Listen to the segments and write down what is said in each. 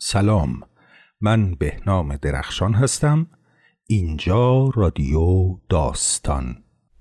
سلام، من بهنام درخشان هستم. اینجا رادیو داستان.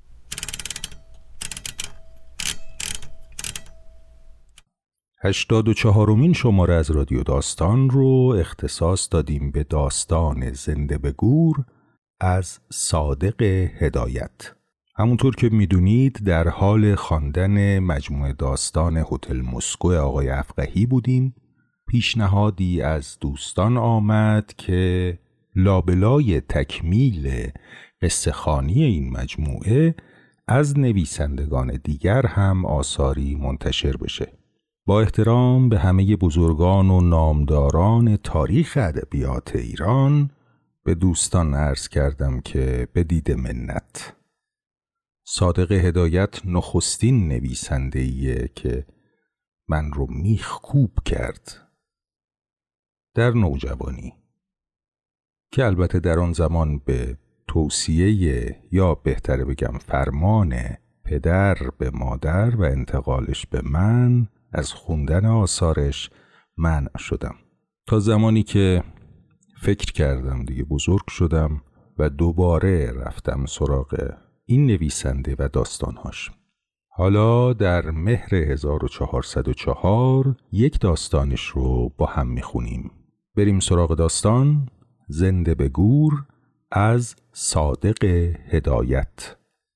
84مین شماره از رادیو داستان رو اختصاص دادیم به داستان زنده به گور از صادق هدایت. همونطور که میدونید در حال خواندن مجموعه داستان هتل مسکو آقای افقهی بودیم. پیشنهادی از دوستان آمد که لابلای تکمیل قصه خوانی این مجموعه از نویسندگان دیگر هم آثاری منتشر بشه. با احترام به همه بزرگان و نامداران تاریخ ادبیات ایران به دوستان عرض کردم که به دید منت. صادق هدایت نخستین نویسنده‌ایه که من رو میخکوب کرد در نوجوانی، که البته در آن زمان به توصیه یا بهتره بگم فرمان پدر به مادر و انتقالش به من از خوندن آثارش منع شدم، تا زمانی که فکر کردم دیگه بزرگ شدم و دوباره رفتم سراغ این نویسنده و داستانهاش. حالا در مهر 1404 یک داستانش رو با هم میخونیم. بریم سراغ داستان زنده به گور از صادق هدایت.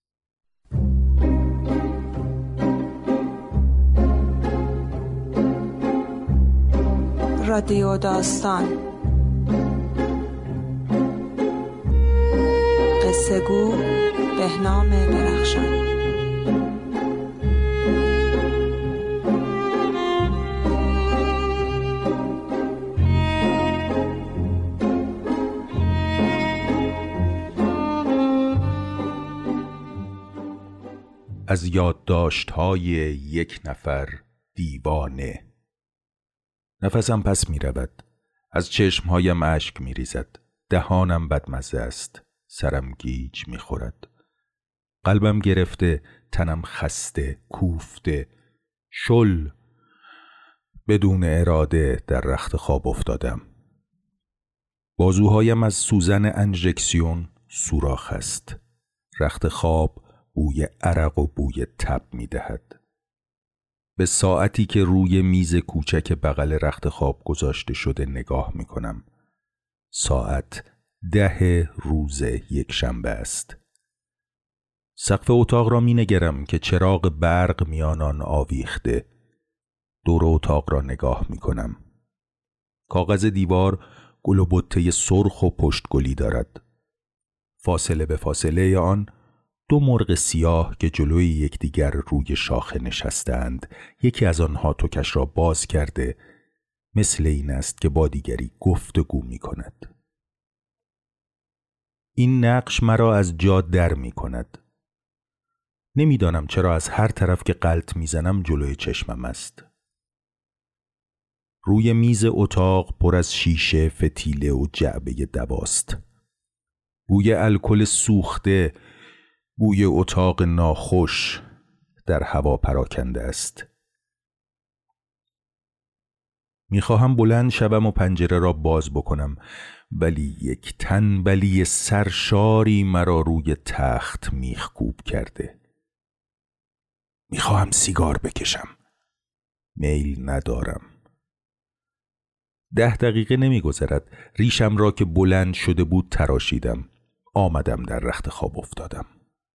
رادیو داستان، قصه گو بهنام درخشان. از یادداشت‌های یک نفر دیوانه. نفسم پس می رود. از چشمهایم اشک می ریزد. دهانم بدمزه است. سرم گیج می خورد. قلبم گرفته، تنم خسته، کوفته. شل. بدون اراده در رخت خواب افتادم. بازوهایم از سوزن انژکسیون سوراخ است. رخت خواب بوی عرق و بوی تب می دهد. به ساعتی که روی میز کوچک بغل رخت خواب گذاشته شده نگاه می کنم. ساعت 10 روز یکشنبه است. سقف اتاق را می نگرم که چراغ برق میان آن آویخته. دور اتاق را نگاه می کنم. کاغذ دیوار گل و بته سرخ و پشت گلی دارد. فاصله به فاصله آن 2 مرغ سیاه که جلوی یکدیگر روی شاخه نشستند. یکی از آنها توکش را باز کرده، مثل این است که با دیگری گفتگو می کند. این نقش مرا از جا در می کند. نمیدانم چرا از هر طرف که غلط میزنم جلوی چشمم است. روی میز اتاق پر از شیشه، فتیله و جعبه دواست. بوی الکل سوخته، بوی اتاق ناخوش در هوا پراکنده است. میخواهم بلند شوم و پنجره را باز بکنم، ولی یک تنبلی سرشاری مرا روی تخت میخکوب کرده. میخواهم سیگار بکشم. میل ندارم. 10 دقیقه نمیگذرد ریشم را که بلند شده بود تراشیدم. آمدم در رخت خواب افتادم.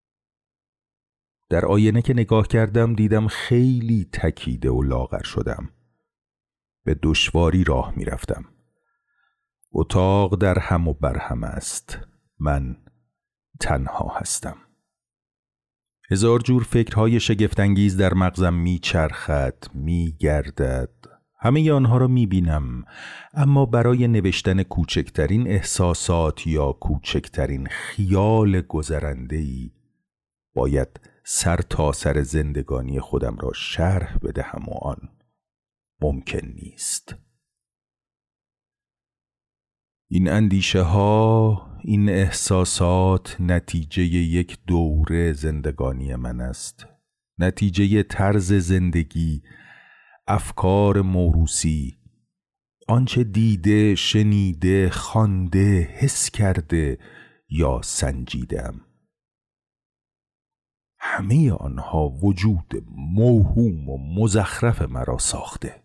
در آینه که نگاه کردم دیدم خیلی تکیده و لاغر شدم. به دشواری راه می رفتم. اتاق در هم و بر هم است. من تنها هستم. هزار جور فکرهای شگفت‌انگیز در مغزم می چرخد، می گردد. همه آنها را می بینم، اما برای نوشتن کوچکترین احساسات یا کوچکترین خیال گذرنده‌ای باید سر تا سر زندگانی خودم را شرح بدهم و آن ممکن نیست. این اندیشه ها، این احساسات نتیجه یک دوره زندگانی من است. نتیجه طرز زندگی، افکار موروثی، آنچه دیده، شنیده، خوانده، حس کرده یا سنجیدم. همه آنها وجود موهوم و مزخرف مرا ساخته.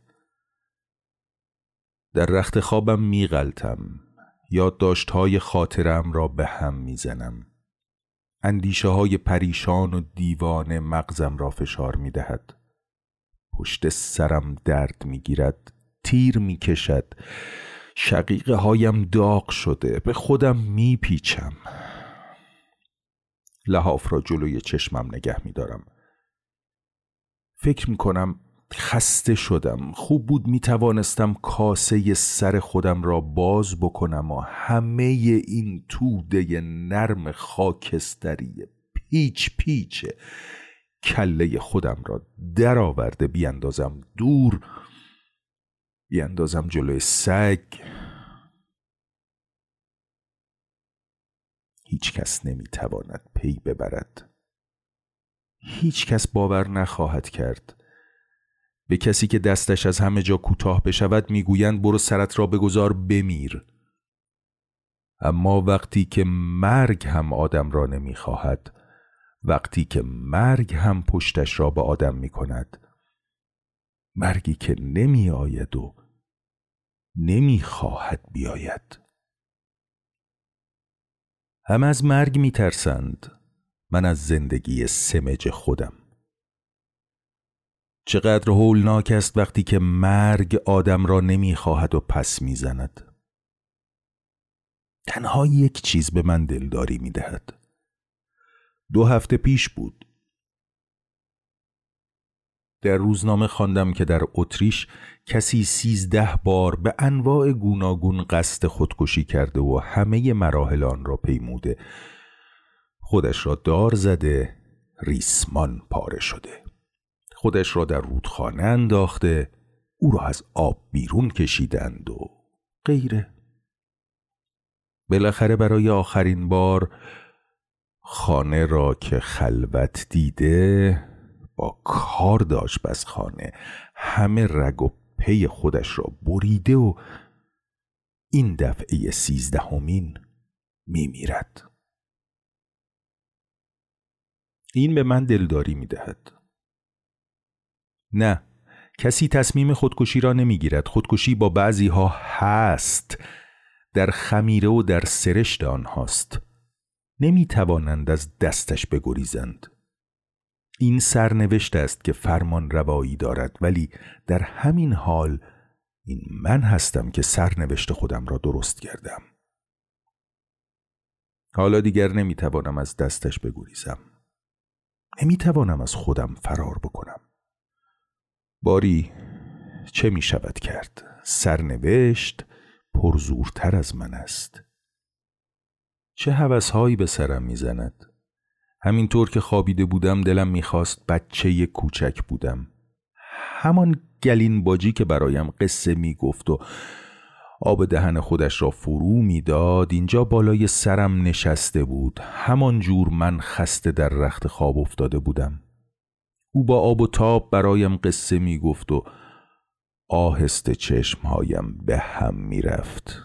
در رخت خوابم میغلطم، یادداشت‌های خاطرم را به هم میزنم. اندیشه‌های پریشان و دیوانه مغزم را فشار میدهد. پشت سرم درد میگیرد، تیر میکشد، شقیقه هایم داغ شده، به خودم میپیچم. لحاف را جلوی چشمم نگه میدارم. فکر میکنم خسته شدم. خوب بود میتوانستم کاسه سر خودم را باز بکنم و همه این توده نرم خاکستری پیچ پیچ کله خودم را در آورده بیاندازم دور، بیاندازم جلوی سگ. هیچ کس نمیتواند پی ببرد. هیچ کس باور نخواهد کرد. به کسی که دستش از همه جا کوتاه بشود میگویند برو سرت را بگذار بمیر. اما وقتی که مرگ هم آدم را نمیخواهد، وقتی که مرگ هم پشتش را به آدم میکند، مرگی که نمی آید و نمی خواهد بیاید. هم از مرگ می ترسند، من از زندگی سمج خودم. چقدر هولناک است وقتی که مرگ آدم را نمی خواهد و پس می زند. تنها یک چیز به من دلداری می دهد. 2 هفته پیش بود. در روزنامه خواندم که در اتریش کسی 13 بار به انواع گوناگون قصد خودکشی کرده و همه مراحل آن را پیموده. خودش را دار زده، ریسمان پاره شده. خودش را در رودخانه انداخته، او را از آب بیرون کشیدند و غیره. بالاخره برای آخرین بار خانه را که خلوت دیده، با کار داشت بس خانه همه رگ و پی خودش را بریده و این دفعه 13مین میمیرد. این به من دلداری میدهد. نه، کسی تصمیم خودکشی را نمیگیرد. خودکشی با بعضی ها هست، در خمیره و در سرشت آنهاست. نمیتوانند از دستش بگریزند. این سرنوشت است که فرمان روایی دارد، ولی در همین حال این من هستم که سرنوشت خودم را درست کردم. حالا دیگر نمیتوانم از دستش بگریزم. نمیتوانم از خودم فرار بکنم. باری چه می شود کرد؟ سرنوشت پرزورتر از من است. چه هوسهایی به سرم میزند. همینطور که خوابیده بودم دلم میخواست بچه کوچک بودم. همان گلین باجی که برایم قصه میگفت و آب دهن خودش را فرو میداد اینجا بالای سرم نشسته بود. همان جور من خسته در رخت خواب افتاده بودم. او با آب و تاب برایم قصه میگفت و آهسته چشمهایم به هم میرفت.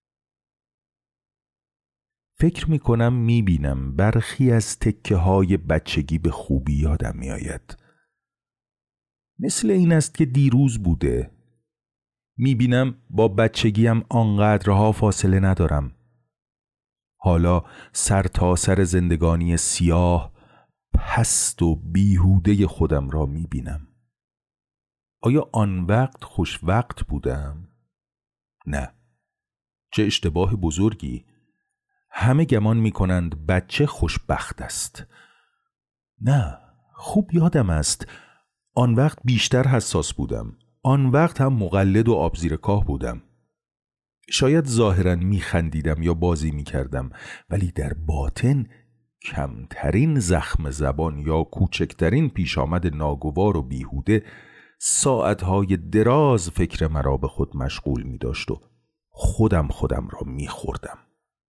فکر میکنم میبینم برخی از تکه های بچگی به خوبی یادم میآید. مثل این است که دیروز بوده. میبینم با بچگیم آنقدرها فاصله ندارم. حالا سر تا سر زندگانی سیاه پست و بیهوده خودم را میبینم. آیا آن وقت خوش وقت بودم؟ نه. چه اشتباه بزرگی. همه گمان میکنند بچه خوشبخت است. نه، خوب یادم است آن وقت بیشتر حساس بودم. آن وقت هم مقلد و آب زیر کاه بودم. شاید ظاهراً میخندیدم یا بازی میکردم، ولی در باطن کمترین زخم زبان یا کوچکترین پیش آمد ناگوار و بیهوده ساعتهای دراز فکر مرا به خود مشغول می داشت و خودم را می خوردم.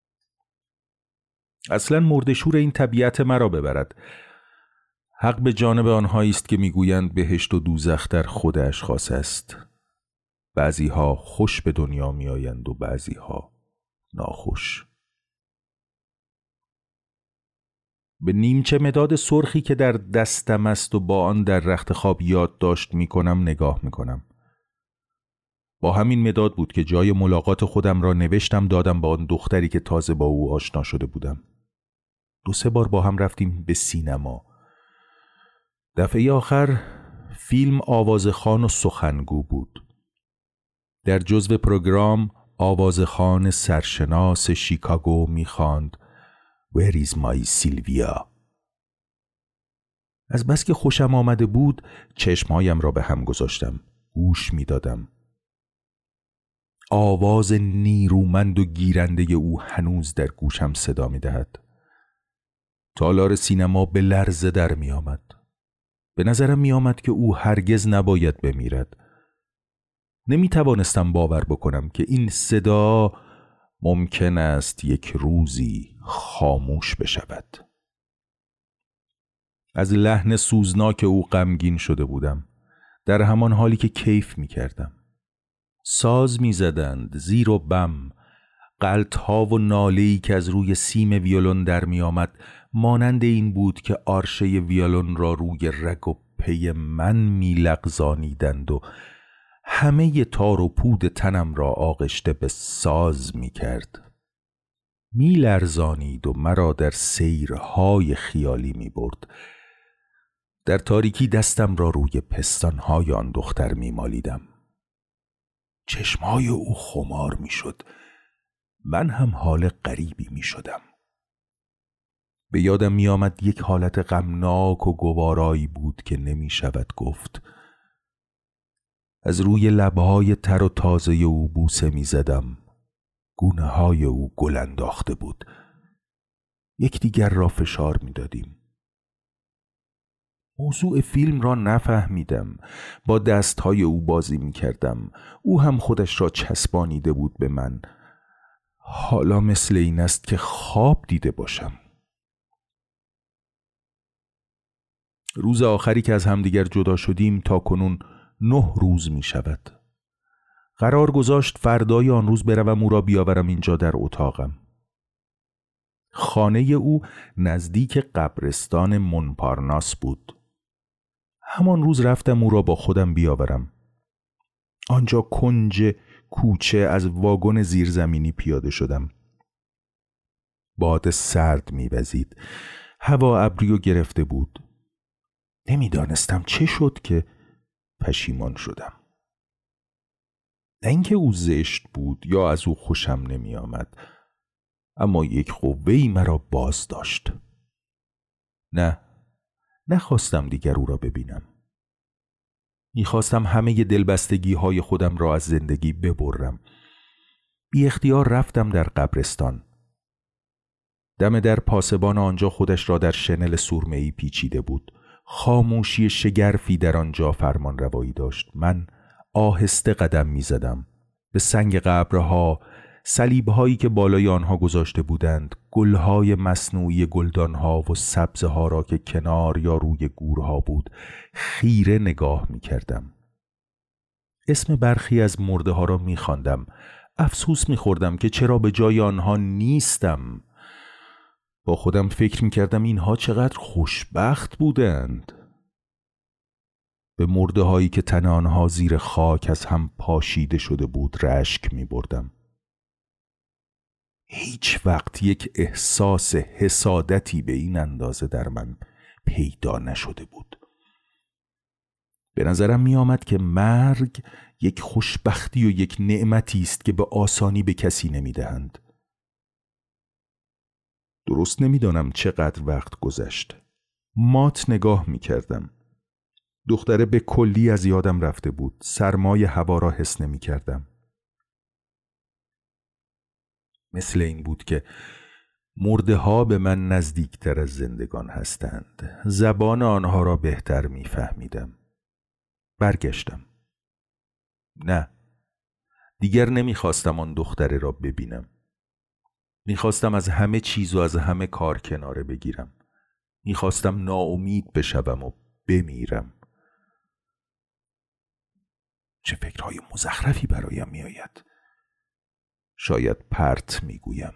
اصلا مردشور این طبیعت مرا ببرد. حق به جانب آنهایی است که میگویند بهشت و دوزخ در خود اشخاص است. بعضی‌ها خوش به دنیا می آیند و بعضی‌ها ناخوش. به نیمچه مداد سرخی که در دستم است و با آن در رخت خواب یادداشت می کنم نگاه می کنم. با همین مداد بود که جای ملاقات خودم را نوشتم دادم با آن دختری که تازه با او آشنا شده بودم. 2-3 بار با هم رفتیم به سینما. دفعه آخر فیلم آوازخوان و سخنگو بود. در جزو پروگرام آوازخوان سرشناس شیکاگو می‌خواند Where is my Sylvia؟ از بس که خوشم آمده بود چشمهایم را به هم گذاشتم. گوش می‌دادم. آواز نیرومند و گیرنده او هنوز در گوشم صدا می‌دهد. تالار سینما به لرزه در می‌آمد. به نظرم می‌آمد که او هرگز نباید بمیرد. نمی‌توانستم باور بکنم که این صدا ممکن است یک روزی خاموش بشود. از لحن سوزناک او غمگین شده بودم، در همان حالی که کیف می‌کردم. ساز می‌زدند، زیر و بم، غلط‌ها و ناله‌ای که از روی سیم ویولون در می‌آمد مانند این بود که آرشه ویولون را روی رگ و پی من می‌لغزانیدند و همه تار و پود تنم را آغشته به ساز می‌کرد. می‌لرزانید و مرا در سیرهای خیالی می‌برد. در تاریکی دستم را روی پستان‌های آن دختر می‌مالیدم. چشمهای او خمار می‌شد. من هم حال غریبی می‌شدم. به یادم می‌آمد یک حالت غمناک و گوارایی بود که نمی‌شود گفت. از روی لب‌های تر و تازه او بوسه می‌زدم. گونه‌های او گل انداخته بود. یکدیگر را فشار می‌دادیم. موضوع فیلم را نفهمیدم. با دست‌های او بازی می‌کردم. او هم خودش را چسبانیده بود به من. حالا مثل این است که خواب دیده باشم. روز آخری که از همدیگر جدا شدیم تا کنون 9 روز می شود. قرار گذاشت فردای آن روز بروم او را بیاورم اینجا در اتاقم. خانه او نزدیک قبرستان مونپارناس بود. همان روز رفتم او را با خودم بیاورم. آنجا کنج کوچه از واگن زیرزمینی پیاده شدم. باد سرد می‌وزید. هوا ابری و گرفته بود. نمیدانستم چه شد که پشیمان شدم. نه اینکه او زشت بود یا از او خوشم نمی آمد، اما یک قوه‌ای مرا باز داشت. نخواستم دیگر او را ببینم. میخواستم همه دلبستگی های خودم را از زندگی ببرم. بی اختیار رفتم در قبرستان. دم در پاسبان آنجا خودش را در شنل سرمه‌ای پیچیده بود. خاموشی شگرفی در آنجا فرمان روایی داشت. من آهسته قدم می زدم. به سنگ قبرها، صلیب‌هایی که بالای آنها گذاشته بودند، گل‌های مصنوعی گلدان‌ها و سبزها را که کنار یا روی گورها بود خیره نگاه می کردم. اسم برخی از مرده ها را می خواندم. افسوس می خوردم که چرا به جای آنها نیستم. با خودم فکر می کردم اینها چقدر خوشبخت بودند. به مرده هایی که تن آنها زیر خاک از هم پاشیده شده بود رشک می بردم. هیچ وقت یک احساس حسادتی به این اندازه در من پیدا نشده بود. به نظرم می آمد که مرگ یک خوشبختی و یک نعمتی است که به آسانی به کسی نمی دهند. درست نمیدانم چقدر وقت گذشت. مات نگاه می کردم. دختره به کلی از یادم رفته بود. سرمای هوا را حس نمی کردم. مثل این بود که مرده ها به من نزدیکتر از زندگان هستند. زبان آنها را بهتر می فهمیدم. برگشتم. نه، دیگر نمی خواستم آن دختره را ببینم. می خواستم از همه چیز و از همه کار کناره بگیرم. می خواستم ناامید بشوم و بمیرم. چه فکرهای مزخرفی برایم می آید. شاید پرت می گویم.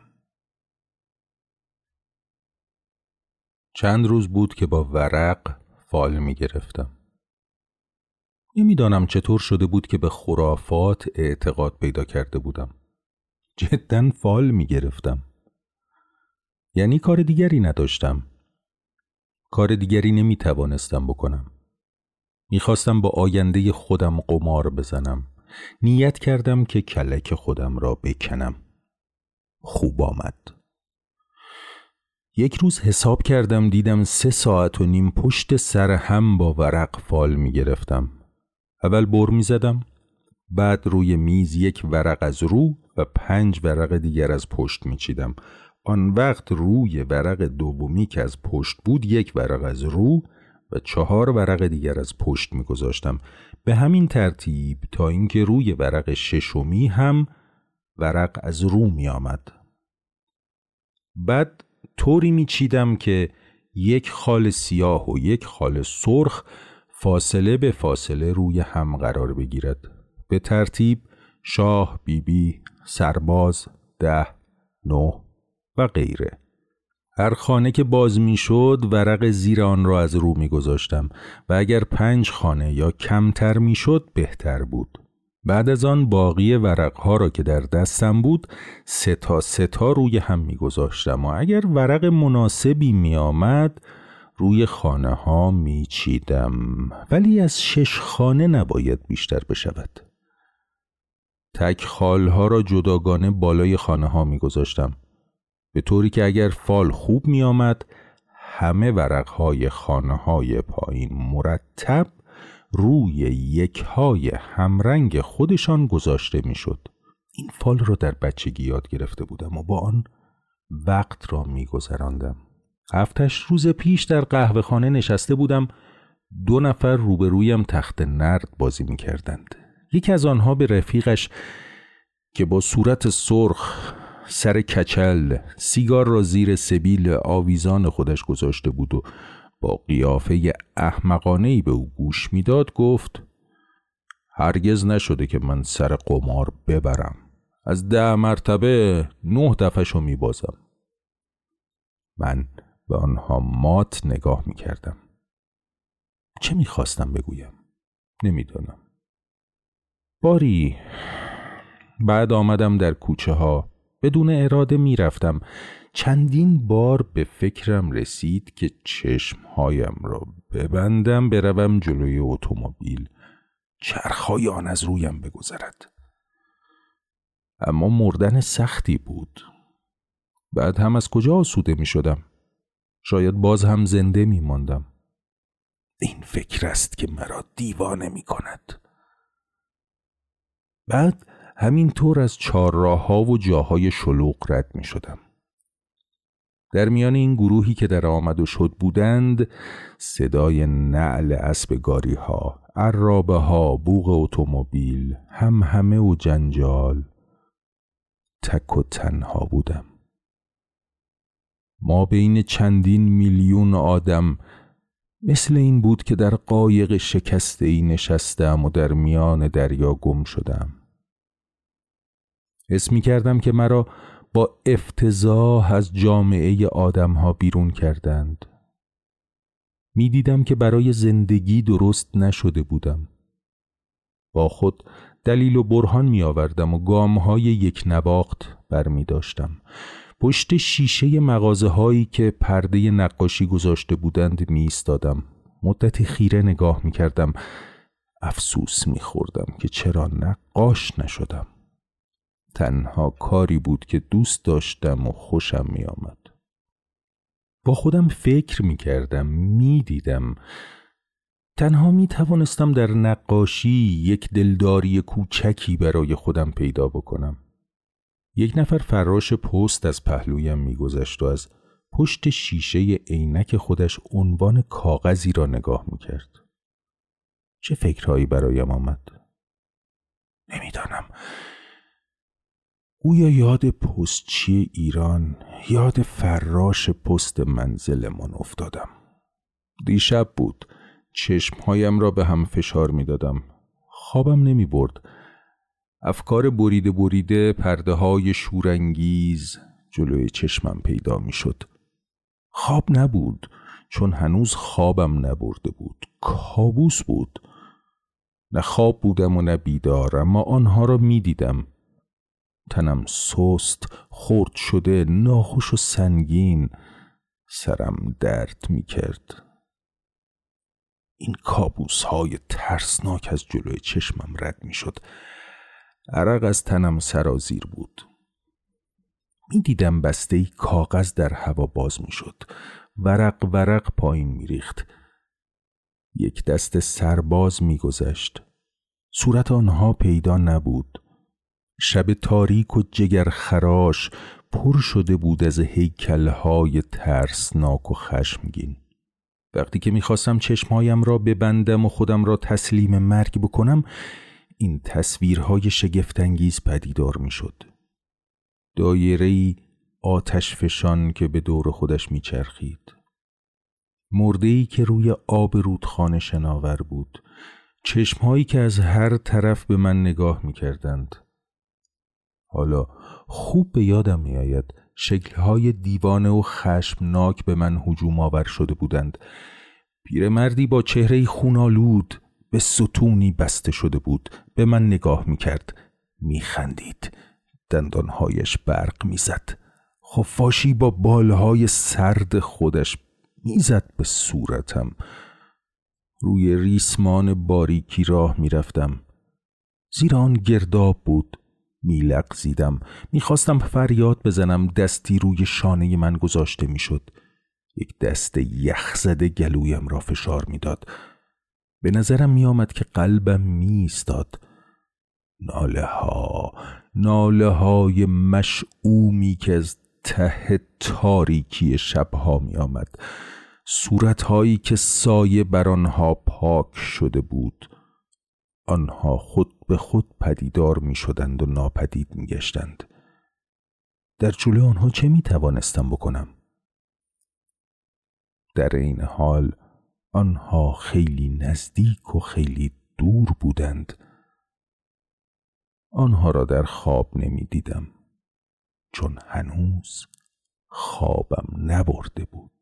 چند روز بود که با ورق فال می گرفتم. نمیدانم چطور شده بود که به خرافات اعتقاد پیدا کرده بودم. جداً فال می گرفتم. یعنی کار دیگری نداشتم. کار دیگری نمی توانستم بکنم. میخواستم با آینده خودم قمار بزنم. نیت کردم که کلک خودم را بکنم. خوب آمد. یک روز حساب کردم دیدم 3.5 ساعت پشت سر هم با ورق فال می گرفتم. اول بر می زدم، بعد روی میز 1 ورق از رو و 5 ورق دیگر از پشت می چیدم. آن وقت روی ورق دومی که از پشت بود 1 ورق از رو و 4 ورق دیگر از پشت می گذاشتم. به همین ترتیب تا اینکه روی ورق 6می هم ورق از رو می آمد. بعد طوری می چیدم که 1 خال سیاه و 1 خال سرخ فاصله به فاصله روی هم قرار بگیرد. به ترتیب شاه، بیبی، سرباز، 10، 9 و غیره. هر خانه که باز می شد ورق زیر آن را از رو می گذاشتم و اگر 5 خانه یا کمتر می شد بهتر بود. بعد از آن باقی ورقها را که در دستم بود 3 تا روی هم می گذاشتم و اگر ورق مناسبی می آمد روی خانه ها می چیدم، ولی از 6 خانه نباید بیشتر بشود. تک خالها را جداگانه بالای خانه ها می گذاشتم، به طوری که اگر فال خوب می آمد همه ورقهای خانه های پایین مرتب روی 1های همرنگ خودشان گذاشته می شد. این فال را در بچگی یاد گرفته بودم و با آن وقت را می گذراندم. 7-8 روز پیش در قهوه خانه نشسته بودم. 2 نفر روبرویم تخت نرد بازی می کردند. یکی از آنها به رفیقش که با صورت سرخ، سر کچل، سیگار را زیر سبیل آویزان خودش گذاشته بود و با قیافه احمقانه‌ای به او گوش میداد گفت: هرگز نشده که من سر قمار ببرم. از 10 مرتبه 9 دفعشو میبازم. من به آنها مات نگاه میکردم. چه میخواستم بگویم؟ نمیدانم. باری بعد آمدم در کوچه ها، بدون اراده میرفتم. چندین بار به فکرم رسید که چشمهایم را ببندم، بروم جلوی اتومبیل، چرخهای آن از رویم بگذرد. اما مردن سختی بود. بعد هم از کجا آسوده می شدم؟ شاید باز هم زنده می ماندم. این فکر است که مرا دیوانه می کند. بعد همینطور از چهارراه‌ها و جاهای شلوغ رد می شدم. در میان این گروهی که در آمد و شد بودند صدای نعل اسب گاری ها، عرابه ها، بوق اتومبیل، همهمه و جنجال. تک و تنها بودم. ما بین چندین میلیون آدم مثل این بود که در قایق شکسته‌ای نشستم و در میان دریا گم شدم. حس می کردم که مرا با افتضاح از جامعه آدم ها بیرون کردند. می دیدم که برای زندگی درست نشده بودم. با خود دلیل و برهان می آوردم و گام های یک نواخت بر می داشتم. پشت شیشه مغازه هایی که پرده نقاشی گذاشته بودند می ایستادم. مدتی خیره نگاه می کردم. افسوس می خوردم که چرا نقاش نشدم. تنها کاری بود که دوست داشتم و خوشم می آمد. با خودم فکر می کردم، می دیدم. تنها می توانستم در نقاشی یک دلداری کوچکی برای خودم پیدا بکنم. یک نفر فراش پست از پهلویم می گذشت و از پشت شیشه عینک خودش عنوان کاغذی را نگاه می کرد. چه فکرهایی برایم آمد؟ نمیدانم. گویا یاد پستچی ایران، یاد فراش پست منزلمان افتادم. دیشب بود. چشمهایم را به هم فشار می دادم. خوابم نمی برد. افکار بریده پرده های شورانگیز جلوی چشمم پیدا می شد. خواب نبود، چون هنوز خوابم نبرده بود. کابوس بود. نه خواب بودم و نه بیدار، اما آنها را می دیدم. تنم سست، خرد شده، ناخوش و سنگین. سرم درد می کرد. این کابوس های ترسناک از جلوی چشمم رد می شد. عرق از تنم سرازیر بود. می دیدم بسته‌ای کاغذ در هوا باز می شد. ورق پایین می ریخت. یک دست سرباز می گذشت. صورت آنها پیدا نبود. شب تاریک و جگرخراش پر شده بود از هیکل‌های ترسناک و خشمگین. وقتی که می‌خواستم چشمهایم را ببندم و خودم را تسلیم مرگ بکنم، این تصویرهای شگفت‌انگیز پدیدار می‌شد. دایره‌ای آتش فشان که به دور خودش می‌چرخید. مرده‌ای که روی آب رودخانه شناور بود. چشمهایی که از هر طرف به من نگاه می‌کردند. حالا خوب به یادم می‌آید شکل‌های دیوانه و خشمناک به من هجوم آور شده بودند. پیرمردی با چهره‌ای خونالود به ستونی بسته شده بود به من نگاه می‌کرد. می‌خندید. دندانهایش برق می‌زد. خفاشی با بالهای سرد خودش می‌زد به صورتم. روی ریسمان باریکی راه می‌رفتم. زیر آن گرداب بود. میلغزیدم. میخواستم فریاد بزنم. دستی روی شانه من گذاشته میشد. یک دست یخزده گلویم را فشار میداد. به نظرم میآمد که قلبم میایستاد. ناله های مشعومی که از ته تاریکی شبها میآمد. صورتهایی که سایه بر آنها پاک شده بود. آنها خود به خود پدیدار می شدند و ناپدید می گشتند. در جلوی آنها چه می توانستم بکنم؟ در این حال آنها خیلی نزدیک و خیلی دور بودند. آنها را در خواب نمی دیدم، چون هنوز خوابم نبرده بود.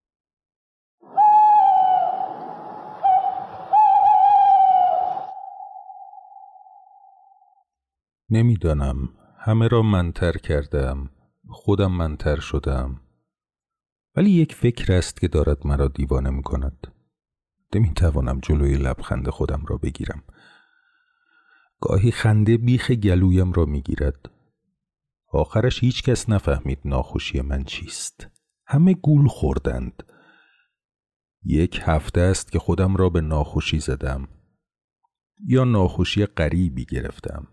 نمیدانم، همه را منتر کردم، خودم منتر شدم، ولی یک فکر است که دارد مرا دیوانه می کند. نمیتوانم جلوی لبخند خودم را بگیرم. گاهی خنده بیخ گلویم را میگیرد. آخرش هیچ کس نفهمید ناخوشی من چیست. همه گول خوردند. یک هفته است که خودم را به ناخوشی زدم یا ناخوشی غریبی گرفتم.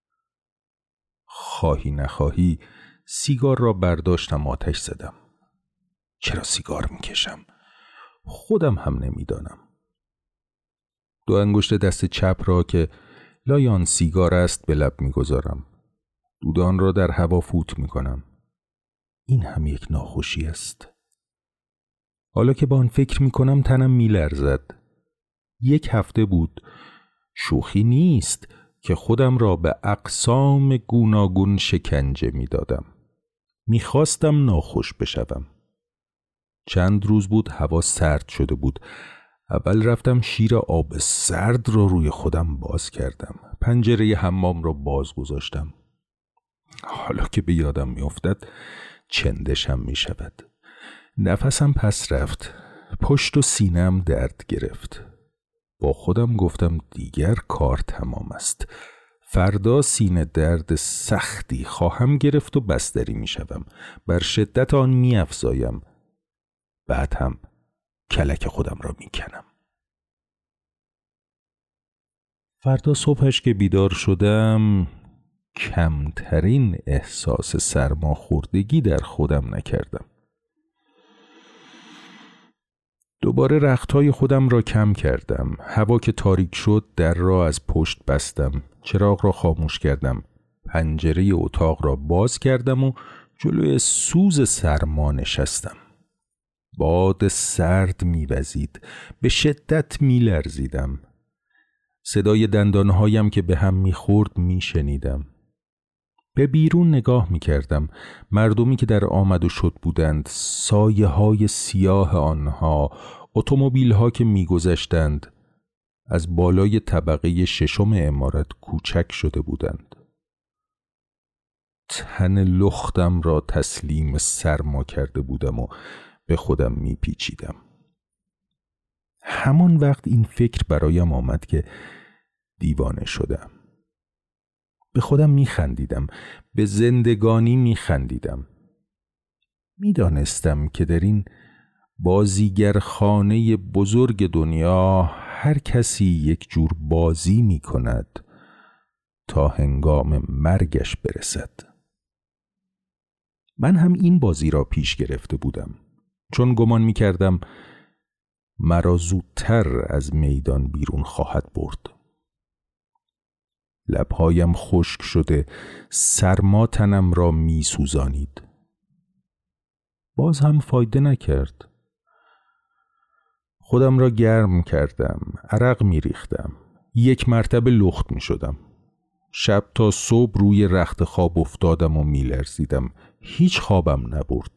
خواهی نخواهی سیگار را برداشتم، آتش زدم. چرا سیگار میکشم؟ خودم هم نمیدانم. 2 انگشت دست چپ را که لای آن سیگار است به لب میگذارم. دود آن را در هوا فوت میکنم. این هم یک ناخوشی است. حالا که با آن فکر میکنم تنم میلرزد. 1 هفته بود، شوخی نیست، که خودم را به اقسام گوناگون شکنجه میدادم. میخواستم ناخوش بشوم. چند روز بود هوا سرد شده بود. اول رفتم شیر آب سرد را روی خودم باز کردم. پنجره حمام را باز گذاشتم. حالا که به یادم میافتد چندشم میشود. نفسم پس رفت. پشت و سینم درد گرفت. با خودم گفتم دیگر کار تمام است. فردا سینه درد سختی خواهم گرفت و بستری میشوم. بر شدت آن میافزایم. بعد هم کلک خودم را میکنم. فردا صبحش که بیدار شدم کمترین احساس سرماخوردگی در خودم نکردم. دوباره رختهای خودم را کم کردم. هوا که تاریک شد در را از پشت بستم. چراغ را خاموش کردم. پنجره اتاق را باز کردم و جلوی سوز سرما نشستم. باد سرد می‌وزید. به شدت می‌لرزیدم. صدای دندانهایم که به هم میخورد میشنیدم. به بیرون نگاه میکردم. مردمی که در آمد و شد بودند، سایه های سیاه آنها، اتومبیل ها که میگذشتند، از بالای طبقه ششم عمارت کوچک شده بودند. تن لختم را تسلیم سرما کرده بودم و به خودم میپیچیدم. همان وقت این فکر برایم آمد که دیوانه شدم. به خودم میخندیدم، به زندگانی میخندیدم. میدانستم که در این بازیگرخانه بزرگ دنیا هر کسی یک جور بازی میکند تا هنگام مرگش برسد. من هم این بازی را پیش گرفته بودم، چون گمان میکردم مرا زودتر از میدان بیرون خواهد برد. لبهایم خشک شده، سرما تنم را می سوزانید. باز هم فایده نکرد. خودم را گرم کردم، عرق می ریختم. یک مرتبه لخت می شدم. شب تا صبح روی رخت خواب افتادم و می لرزیدم. هیچ خوابم نبرد.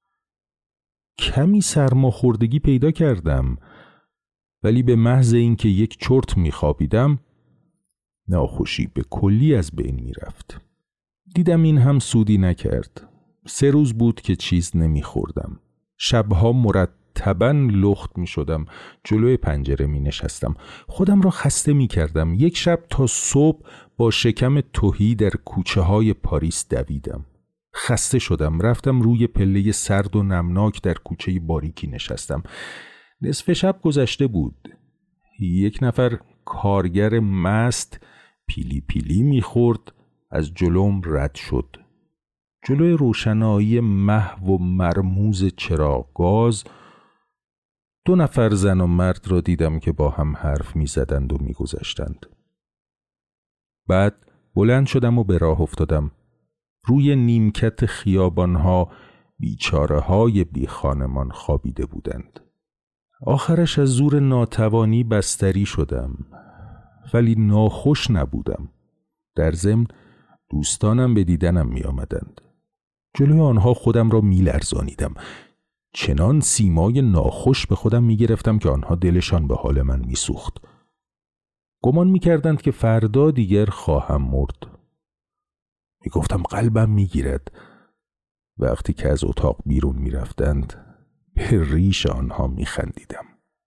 کمی سرماخوردگی پیدا کردم، ولی به محض اینکه یک چرت می خوابیدم ناخوشی به کلی از بین می رفت. دیدم این هم سودی نکرد. 3 روز بود که چیز نمی خوردم. شبها مرتباً لخت می شدم. جلوی پنجره می نشستم. خودم را خسته می کردم. یک شب تا صبح با شکم تهی در کوچه های پاریس دویدم. خسته شدم. رفتم روی پله سرد و نمناک در کوچه باریکی نشستم. نصف شب گذشته بود. یک نفر کارگر مست پیلی پیلی میخورد از جلوم رد شد. جلوی روشنایی محو و مرموز چراغ گاز 2 نفر زن و مرد را دیدم که با هم حرف میزدند و میگذشتند. بعد بلند شدم و به راه افتادم. روی نیمکت خیابانها بیچاره های بی خانمان خوابیده بودند. آخرش از زور ناتوانی بستری شدم، ولی ناخوش نبودم. در ضمن دوستانم به دیدنم می آمدند. جلوی آنها خودم را می لرزانیدم. چنان سیمای ناخوش به خودم می گرفتم که آنها دلشان به حال من می سوخت. گمان می کردند که فردا دیگر خواهم مرد. می گفتم قلبم می گیرد. وقتی که از اتاق بیرون می رفتند به ریش آنها می خندیدم.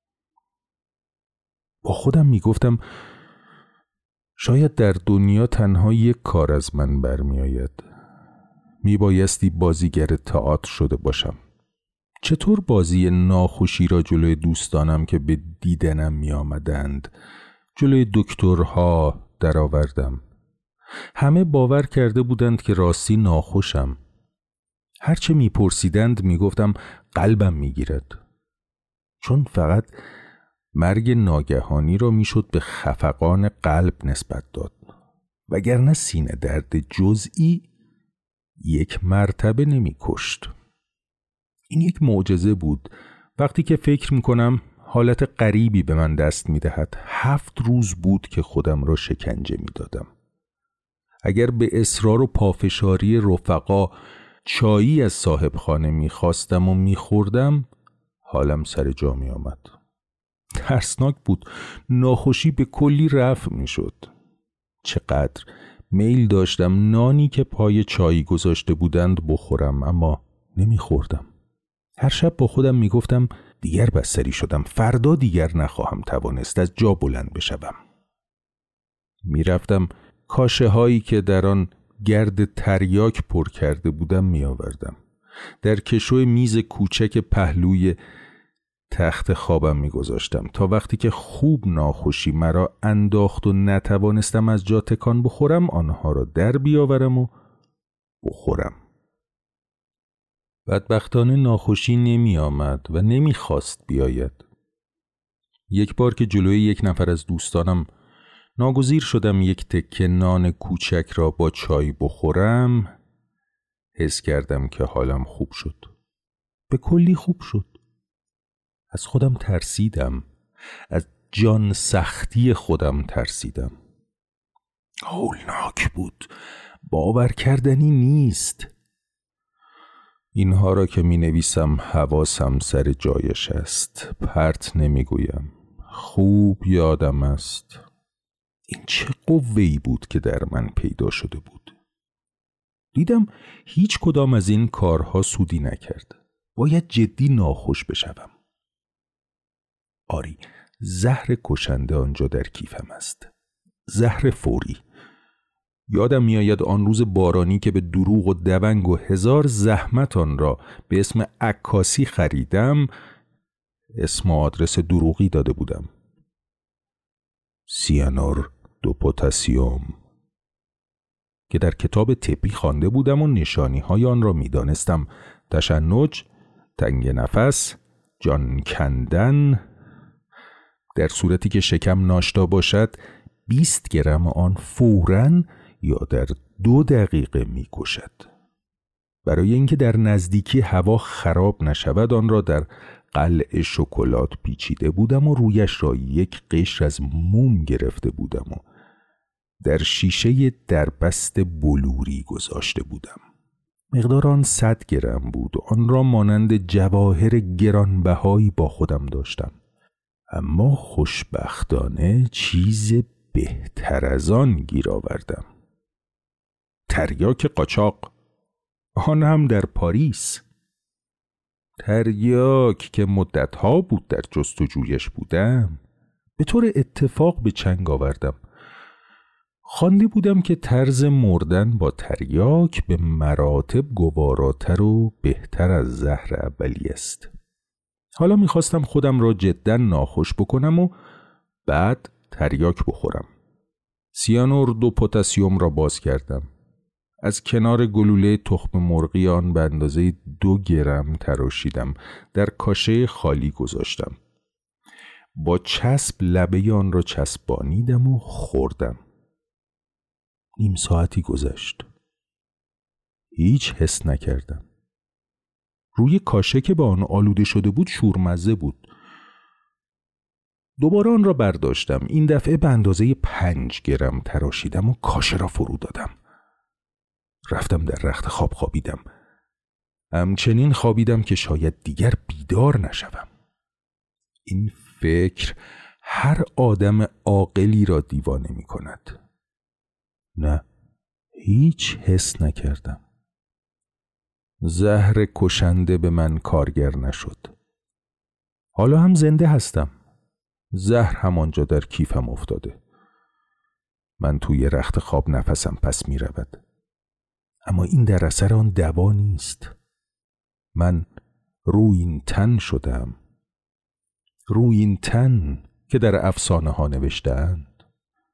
با خودم می گفتم شاید در دنیا تنها یک کار از من برمی آید. می بایستی بازیگر تئاتر شده باشم. چطور بازی ناخوشی را جلوی دوستانم که به دیدنم می آمدند، جلوی دکترها درآوردم. همه باور کرده بودند که راستی ناخوشم. هرچه می پرسیدند می گفتم قلبم می گیرد. چون فقط مرگ ناگهانی را می شد به خفقان قلب نسبت داد، وگرنه سینه درد جزئی یک مرتبه نمی کشت. این یک معجزه بود. وقتی که فکر می کنم حالت غریبی به من دست می دهد. 7 روز بود که خودم را شکنجه می دادم. اگر به اصرار و پافشاری رفقا چایی از صاحب خانه می خواستم و می خوردم، حالم سر جا می آمد. ترسناک بود. ناخوشی به کلی رفع می شد. چقدر میل داشتم نانی که پای چایی گذاشته بودند بخورم، اما نمی خوردم. هر شب با خودم می گفتم دیگر بستری شدم، فردا دیگر نخواهم توانست از جا بلند بشوم. می رفتم کاشه هایی که در آن گرد تریاک پر کرده بودم می آوردم. در کشو میز کوچک پهلوی تخت خوابم می گذاشتم تا وقتی که خوب ناخوشی مرا انداخت و نتوانستم از جا تکان بخورم آنها را در بیاورم و بخورم. بدبختانه ناخوشی نمی آمد و نمی خواست بیاید. یک بار که جلوی یک نفر از دوستانم ناگزیر شدم یک تکه نان کوچک را با چای بخورم، حس کردم که حالم خوب شد. به کلی خوب شد. از خودم ترسیدم. از جان سختی خودم ترسیدم. هولناک بود، باور کردنی نیست. اینها را که می نویسم حواسم سر جایش است، پرت نمی گویم. خوب یادم است. این چه قوه‌ای بود که در من پیدا شده بود. دیدم هیچ کدام از این کارها سودی نکرد. باید جدی ناخوش بشوم. آری، زهر کشنده آنجا در کیفم است. زهر فوری. یادم میآید آن روز بارانی که به دروغ و دونگ و 1000 زحمت آن را به اسم عکاسی خریدم، اسم و آدرس دروغی داده بودم. سیانور 2 پتاسیم که در کتاب طبی خوانده بودم و نشانی های آن را میدانستم. تشنج، تنگ نفس، جان کندن. در صورتی که شکم ناشتا باشد 20 گرم آن فوراً یا در 2 دقیقه می کشد. برای اینکه در نزدیکی هوا خراب نشود آن را در قلع شکلات پیچیده بودم و رویش را یک قشر از موم گرفته بودم و در شیشه دربست بلوری گذاشته بودم. مقدار آن 100 گرم بود. آن را مانند جواهر گرانبهایی با خودم داشتم. اما خوشبختانه چیز بهتر از آن گیر آوردم. تریاک قاچاق، آن هم در پاریس. تریاک که مدتها بود در جستجویش بودم. به طور اتفاق به چنگ آوردم. خوانده بودم که طرز مردن با تریاک به مراتب گواراتر و بهتر از زهر اولی است. حالا میخواستم خودم را جدا ناخوش بکنم و بعد تریاک بخورم. سیانور 2 پتاسیم را باز کردم. از کنار گلوله تخم مرغی آن به اندازه 2 گرم تراشیدم. در کاشه خالی گذاشتم. با چسب لبه آن را چسبانیدم و خوردم. نیم ساعتی گذشت. هیچ حس نکردم. روی کاشه که به آن آلوده شده بود شورمزه بود. دوباره آن را برداشتم. این دفعه به اندازه 5 گرم تراشیدم و کاشه را فرو دادم. رفتم در رخت خواب خوابیدم. همچنین خوابیدم که شاید دیگر بیدار نشوم. این فکر هر آدم عاقلی را دیوانه می کند. نه، هیچ حس نکردم. زهر کشنده به من کارگر نشد. حالا هم زنده هستم. زهر همانجا در کیفم افتاده. من توی رخت خواب نفسم پس می رود. اما این در اثر آن دوا نیست. من رویینتن شدم. رویینتن که در افسانه ها نوشته‌اند.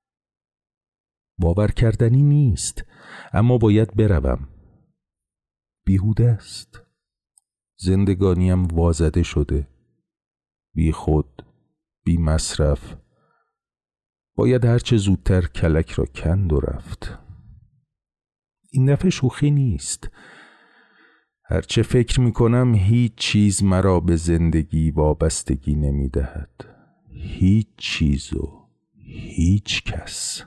باور کردنی نیست، اما باید بروم. بیهوده است. زندگانیم وازده شده. بی خود، بی مصرف. باید هرچه زودتر کلک را کند و رفت. این دفعه شوخی نیست. هرچه فکر می کنم هیچ چیز مرا به زندگی وابستگی نمی دهد. هیچ چیز و هیچ کس.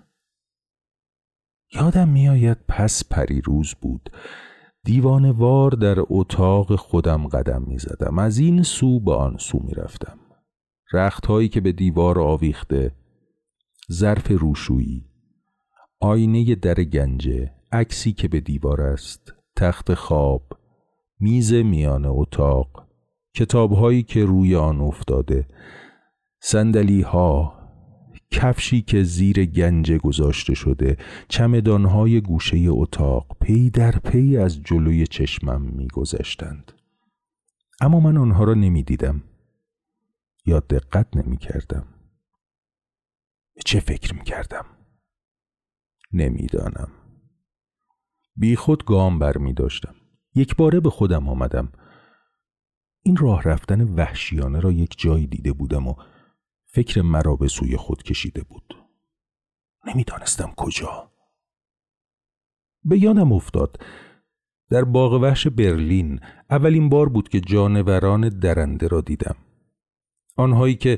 یادم می آید پس پریروز بود. دیوانه‌وار در اتاق خودم قدم می زدم. از این سو به آن سو می رفتم. رختهایی که به دیوار آویخته، ظرف روشویی، آینه در گنجه، عکسی که به دیوار است، تخت خواب، میز میان اتاق، کتابهایی که روی آن افتاده، صندلی‌ها، کفشی که زیر گنجه گذاشته شده، چمدان‌های گوشه اتاق پی در پی از جلوی چشمم می‌گذشتند. اما من آنها را نمی‌دیدم یا دقت نمی‌کردم. به چه فکر می‌کردم؟ نمی‌دانم. بی خود گام بر می‌داشتم. یک باره به خودم آمدم. این راه رفتن وحشیانه را یک جایی دیده بودم و فکر مرا به سوی خود کشیده بود. نمی‌دانستم کجا. به یادم افتاد در باغ وحش برلین اولین بار بود که جانوران درنده را دیدم. آنهایی که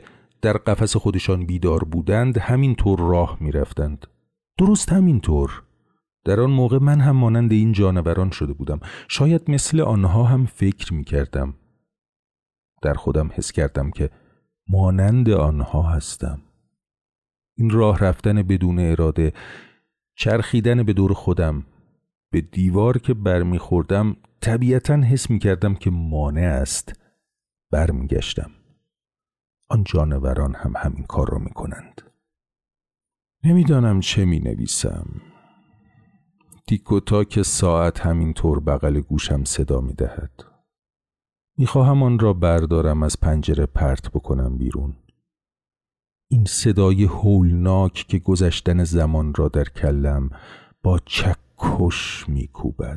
در قفس خودشان بیدار بودند همینطور راه می‌رفتند. درست همینطور. در آن موقع من هم مانند این جانوران شده بودم. شاید مثل آنها هم فکر می‌کردم. در خودم حس کردم که مانند آنها هستم. این راه رفتن بدون اراده، چرخیدن به دور خودم، به دیوار که برمیخوردم طبیعتاً حس می‌کردم که مانع است. برمیگشتم. آن جانوران هم همین کار را می‌کنند. نمیدانم چه می‌نویسم. تیک و تاک ساعت همینطور بغل گوشم صدا می‌دهد. می‌خواهم آن را بردارم از پنجره پرت بکنم بیرون. این صدای هولناک که گذشتن زمان را در کلم با چکش می‌کوبد.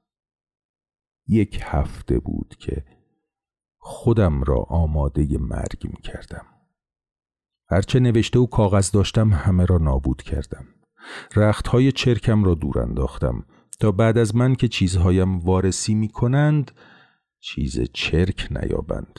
1 هفته بود که خودم را آماده مرگ می‌کردم. هرچه نوشته و کاغذ داشتم همه را نابود کردم. رختهای چرکم را دور انداختم تا بعد از من که چیزهایم وارسی می‌کنند چیز چرک نیابند.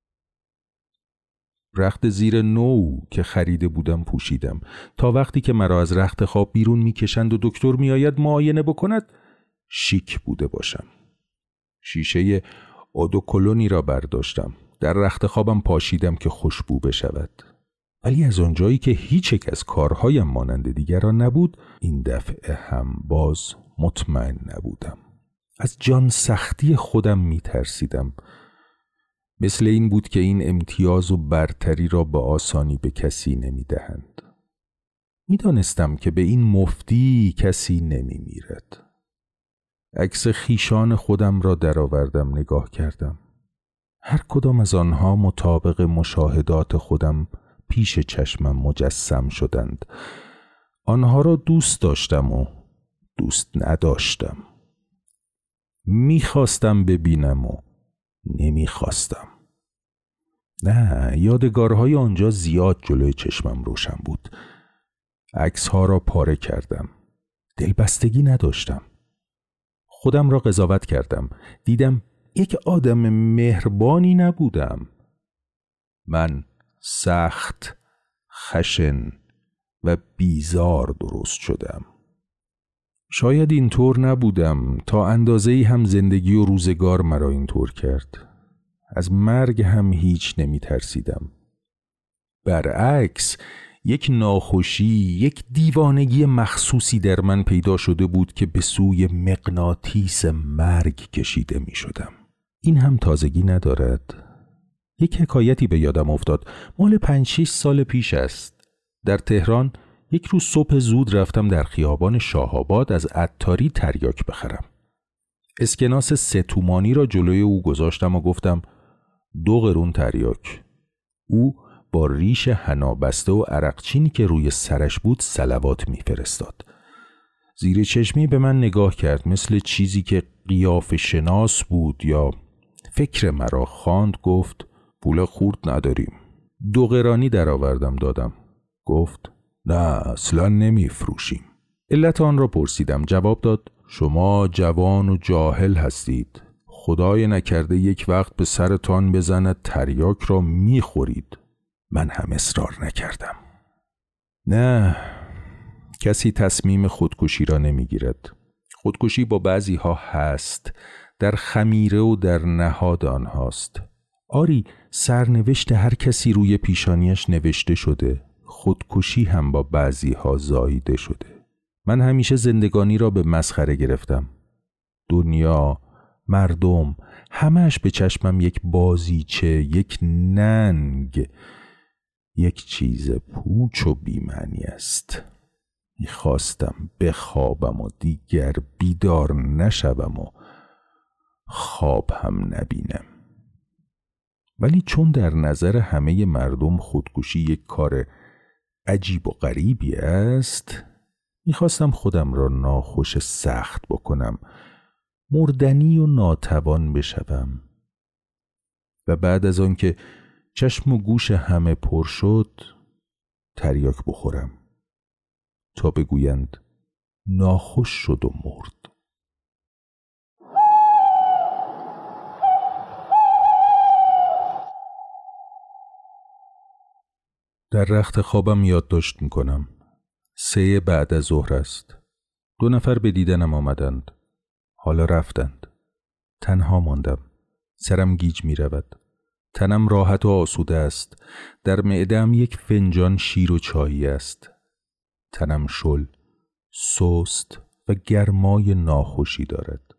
رخت زیر نو که خریده بودم پوشیدم تا وقتی که مرا از رخت خواب بیرون می‌کشند و دکتر می‌آید معاینه بکند شیک بوده باشم. شیشه اودوکلونی را برداشتم. در رخت خوابم پاشیدم که خوشبو بشود. ولی از آنجایی که هیچ یک از کارهایم مانند دیگران نبود، این دفعه هم باز مطمئن نبودم. از جان سختی خودم می ترسیدم. مثل این بود که این امتیاز و برتری را به آسانی به کسی نمی دهند. می دانستم که به این مفتی کسی نمی میرد. عکس خیشان خودم را درآوردم نگاه کردم. هر کدام از آنها مطابق مشاهدات خودم پیش چشمم مجسم شدند. آنها را دوست داشتم و دوست نداشتم. میخواستم ببینم و نمیخواستم. نه، یادگارهای آنجا زیاد جلوی چشمم روشن بود. عکسها را پاره کردم. دلبستگی نداشتم. خودم را قضاوت کردم. دیدم یک آدم مهربانی نبودم. من سخت، خشن و بیزار درست شدم. شاید اینطور نبودم، تا اندازه‌ای هم زندگی و روزگار مرا اینطور کرد. از مرگ هم هیچ نمی ترسیدم. برعکس، یک ناخوشی، یک دیوانگی مخصوصی در من پیدا شده بود که به سوی مغناطیس مرگ کشیده می شدم. این هم تازگی ندارد. یک حکایتی به یادم افتاد. مال 5-6 سال پیش است. در تهران یک روز صبح زود رفتم در خیابان شاه‌آباد از عطاری تریاک بخرم. اسکناس 3 تومانی را جلوی او گذاشتم و گفتم 2 قرون تریاک. او با ریش حنا بسته و عرقچینی که روی سرش بود صلوات می‌فرستاد. زیر چشمی به من نگاه کرد، مثل چیزی که قیافه شناس بود یا فکر مرا خواند. گفت پول خورد نداریم. 2 قرانی درآوردم دادم. گفت نه اصلا نمیفروشیم. علت آن را پرسیدم. جواب داد شما جوان و جاهل هستید. خدای نکرده یک وقت به سرتان بزند تریاک را میخورید. من هم اصرار نکردم. نه، کسی تصمیم خودکشی را نمیگیرد. خودکشی با بعضی ها هست، در خمیره و در نهاد آنهاست. آری، سرنوشت هر کسی روی پیشانیش نوشته شده. خودکشی هم با بعضی ها زاییده شده. من همیشه زندگانی را به مسخره گرفتم. دنیا، مردم، همه‌اش به چشمم یک بازیچه، یک ننگ، یک چیز پوچ و بی‌معنی است. می‌خواستم بخوابم و دیگر بیدار نشوم و خواب هم نبینم. ولی چون در نظر همه مردم خودکشی یک کار عجیب و غریبی است، می‌خواستم خودم را ناخوش سخت بکنم، مردنی و ناتوان بشوم. و بعد از آن که چشم و گوش همه پر شد، تریاک بخورم تا بگویند ناخوش شد و مرد. در رخت خوابم یادداشت میکنم. 3 بعد از ظهر است. 2 نفر به دیدنم آمدند. حالا رفتند. تنها ماندم. سرم گیج می رود. تنم راحت و آسوده است. در معده‌ام 1 فنجان شیر و چایی است. تنم شل، سست و گرمای ناخوشی دارد.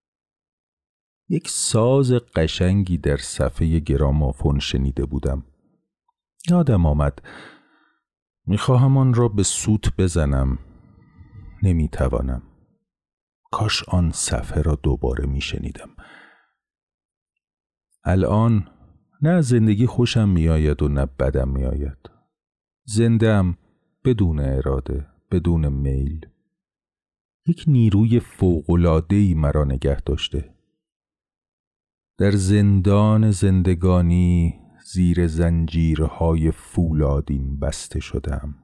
1 ساز قشنگی در صفحه گرامافون شنیده بودم. یادم آمد میخواهم آن را به سوت بزنم. نمیتوانم. کاش آن صفحه را دوباره میشنیدم. الان نه زندگی خوشم میآید و نه بدم میآید. زنده‌ام بدون اراده، بدون میل. 1 نیروی فوق‌العاده‌ای مرا نگه داشته. در زندان زندگانی زیر زنجیرهای فولادین بسته شدم.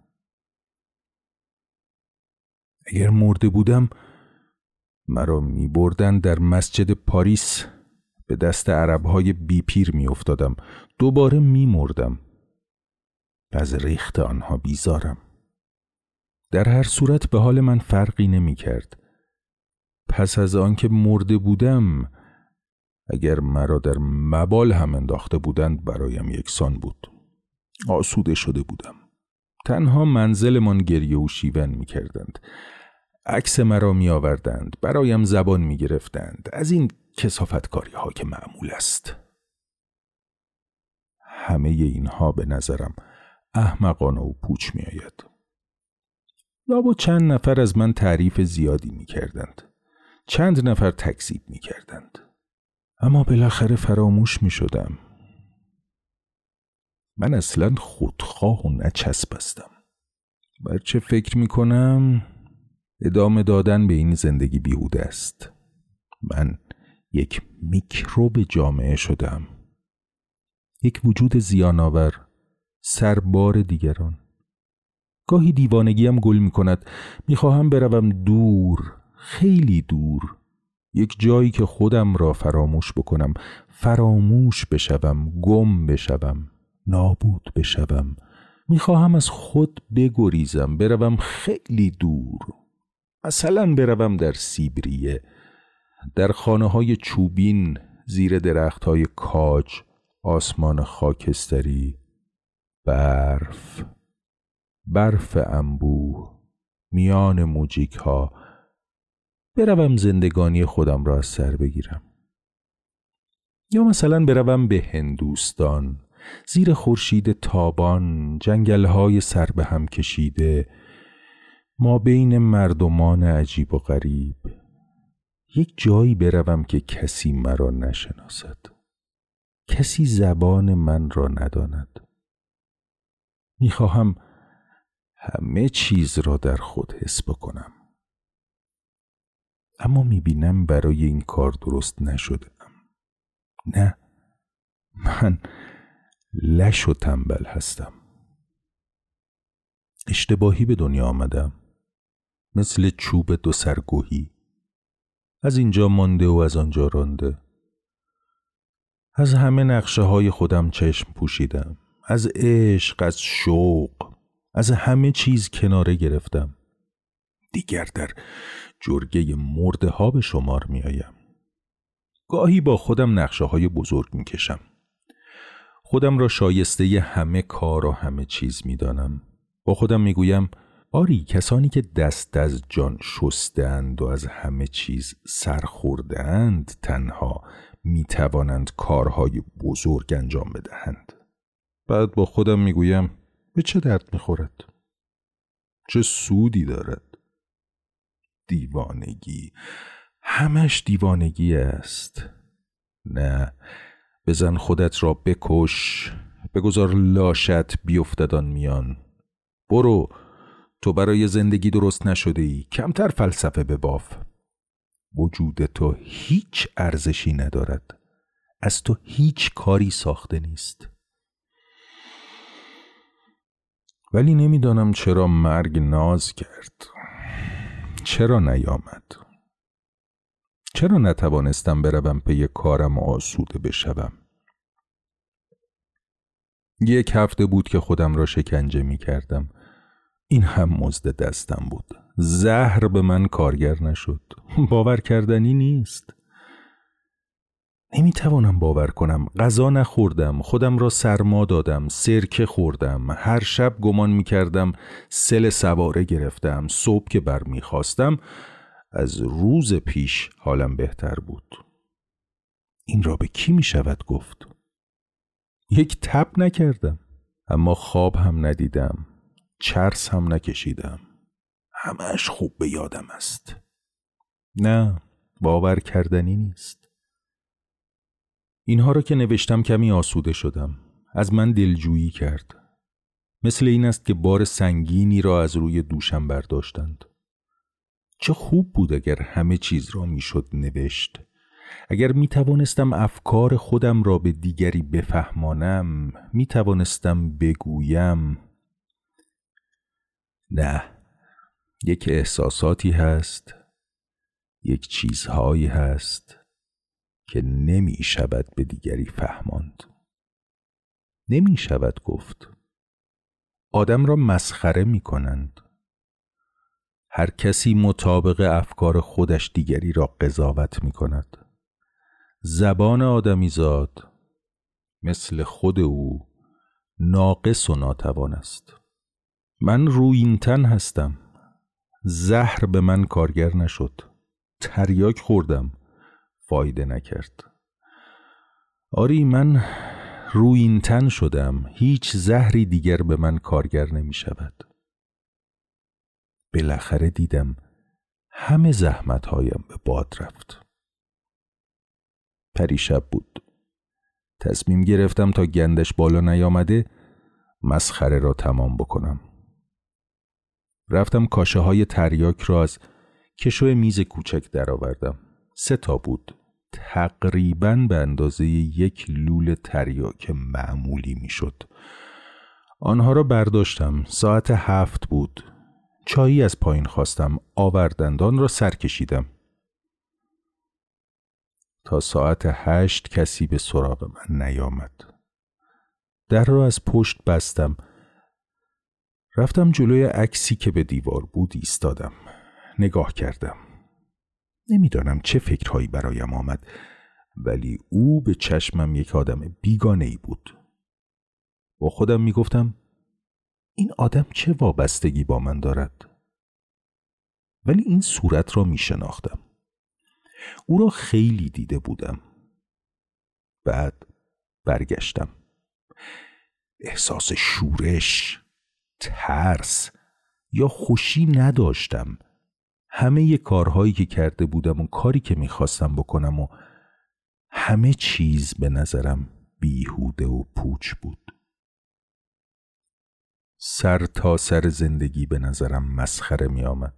اگر مرده بودم مرا می بردن در مسجد پاریس، به دست عربهای بی پیر می افتادم. دوباره می مردم. از ریخت آنها بیزارم. در هر صورت به حال من فرقی نمی کرد. پس از آنکه مرده بودم، اگر مرا در مبال هم انداخته بودند برایم یکسان بود. آسوده شده بودم. تنها منزلمان گریه و شیون می کردند. عکس مرا می آوردند. برایم زبان می گرفتند. از این کثافتکاری ها که معمول است. همه اینها به نظرم احمقانه و پوچ می آید. لابد چند نفر از من تعریف زیادی می کردند. چند نفر تکذیب می کردند. اما بالاخره فراموش می شدم. من اصلا خودخواه و نچسب هستم. بر چه فکر می کنم؟ ادامه دادن به این زندگی بیهوده است. من 1 میکروب جامعه شدم. 1 وجود زیان‌آور، سربار دیگران. گاهی دیوانگیم گل می کند. می خواهم بروم دور، خیلی دور. 1 جایی که خودم را فراموش بکنم، فراموش بشوم، گم بشوم، نابود بشوم. میخواهم از خود بگریزم، بروم خیلی دور. مثلا بروم در سیبریه، در خانه‌های چوبین، زیر درخت‌های کاج، آسمان خاکستری، برف انبوه، میان موجیک‌ها. بروم زندگانی خودم را از سر بگیرم. یا مثلا بروم به هندوستان، زیر خورشید تابان، جنگل‌های سر به هم کشیده، ما بین مردمان عجیب و غریب. 1 جایی بروم که کسی مرا نشناسد، کسی زبان من را نداند. میخواهم همه چیز را در خود حس بکنم. اما میبینم برای این کار درست نشدم. نه، من لش و تنبل هستم. اشتباهی به دنیا آمدم، مثل چوب 2 سرگوهی، از اینجا مانده و از آنجا رانده. از همه نقشه های خودم چشم پوشیدم، از عشق، از شوق، از همه چیز کناره گرفتم. دیگر در جرگه مرده ها به شمار می آیم. گاهی با خودم نقشه های بزرگ می کشم. خودم را شایسته همه کار و همه چیز می دانم. با خودم می گویم آری، کسانی که دست از جان شستند و از همه چیز سرخوردند تنها می توانند کارهای بزرگ انجام بدهند. بعد با خودم می گویم به چه درد می خورد؟ چه سودی دارد؟ دیوانگی، همش دیوانگی است. نه، بزن خودت را بکش، بگذار لاشت بیفتد آن میان. برو، تو برای زندگی درست نشده ای. کمتر فلسفه بباف. وجود تو هیچ ارزشی ندارد. از تو هیچ کاری ساخته نیست. ولی نمیدانم چرا مرگ ناز کرد. چرا نیامد؟ چرا نتوانستم بروم پی کارم و آسوده بشوم؟ 1 هفته بود که خودم را شکنجه می کردم. این هم مزد دستم بود. زهر به من کارگر نشد. باور کردنی نیست. نمیتوانم باور کنم. غذا نخوردم، خودم را سرما دادم، سرکه خوردم، هر شب گمان میکردم سل سواره گرفتم. صبح که برمیخواستم از روز پیش حالم بهتر بود. این را به کی میشود گفت؟ 1 تب نکردم، اما خواب هم ندیدم، چرس هم نکشیدم. همش خوب به یادم است. نه، باور کردنی نیست. اینها را که نوشتم کمی آسوده شدم. از من دلجویی کرد. مثل این است که بار سنگینی را از روی دوشم برداشتند. چه خوب بود اگر همه چیز را میشد نوشت. اگر می توانستم افکار خودم را به دیگری بفهمانم، می توانستم بگویم. نه، 1 احساساتی هست، 1 چیزهایی هست که نمی شود به دیگری فهماند. نمی شود گفت. آدم را مسخره می کنند. هر کسی مطابق افکار خودش دیگری را قضاوت می کند. زبان آدمیزاد مثل خود او ناقص و ناتوان است. من رویینتن هستم. زهر به من کارگر نشد. تریاک خوردم، فایده نکرد. آری، من رویینتن شدم. هیچ زهری دیگر به من کارگر نمی شود. بالاخره دیدم همه زحمت‌هایم به باد رفت. پریشب بود. تصمیم گرفتم تا گندش بالا نیامده مسخره را تمام بکنم. رفتم کاشه های تریاک را از کشو میز کوچک درآوردم. 3 تا بود. تقریباً به اندازه 1 لول تریاک معمولی میشد. آنها را برداشتم. ساعت 7 بود. چایی از پایین خواستم. آوردند. آن را سر کشیدم. تا ساعت 8 کسی به سراغ من نیامد. در را از پشت بستم. رفتم جلوی عکسی که به دیوار بود ایستادم. نگاه کردم. نمیدانم چه فکرهایی برایم آمد، ولی او به چشمم 1 آدم بیگانه‌ای بود. با خودم میگفتم این آدم چه وابستگی با من دارد؟ ولی این صورت را میشناختم. او را خیلی دیده بودم. بعد برگشتم. احساس شورش، ترس یا خوشی نداشتم. همه کارهایی که کرده بودم و کاری که میخواستم بکنم و همه چیز به نظرم بیهوده و پوچ بود. سر تا سر زندگی به نظرم مسخره می آمد.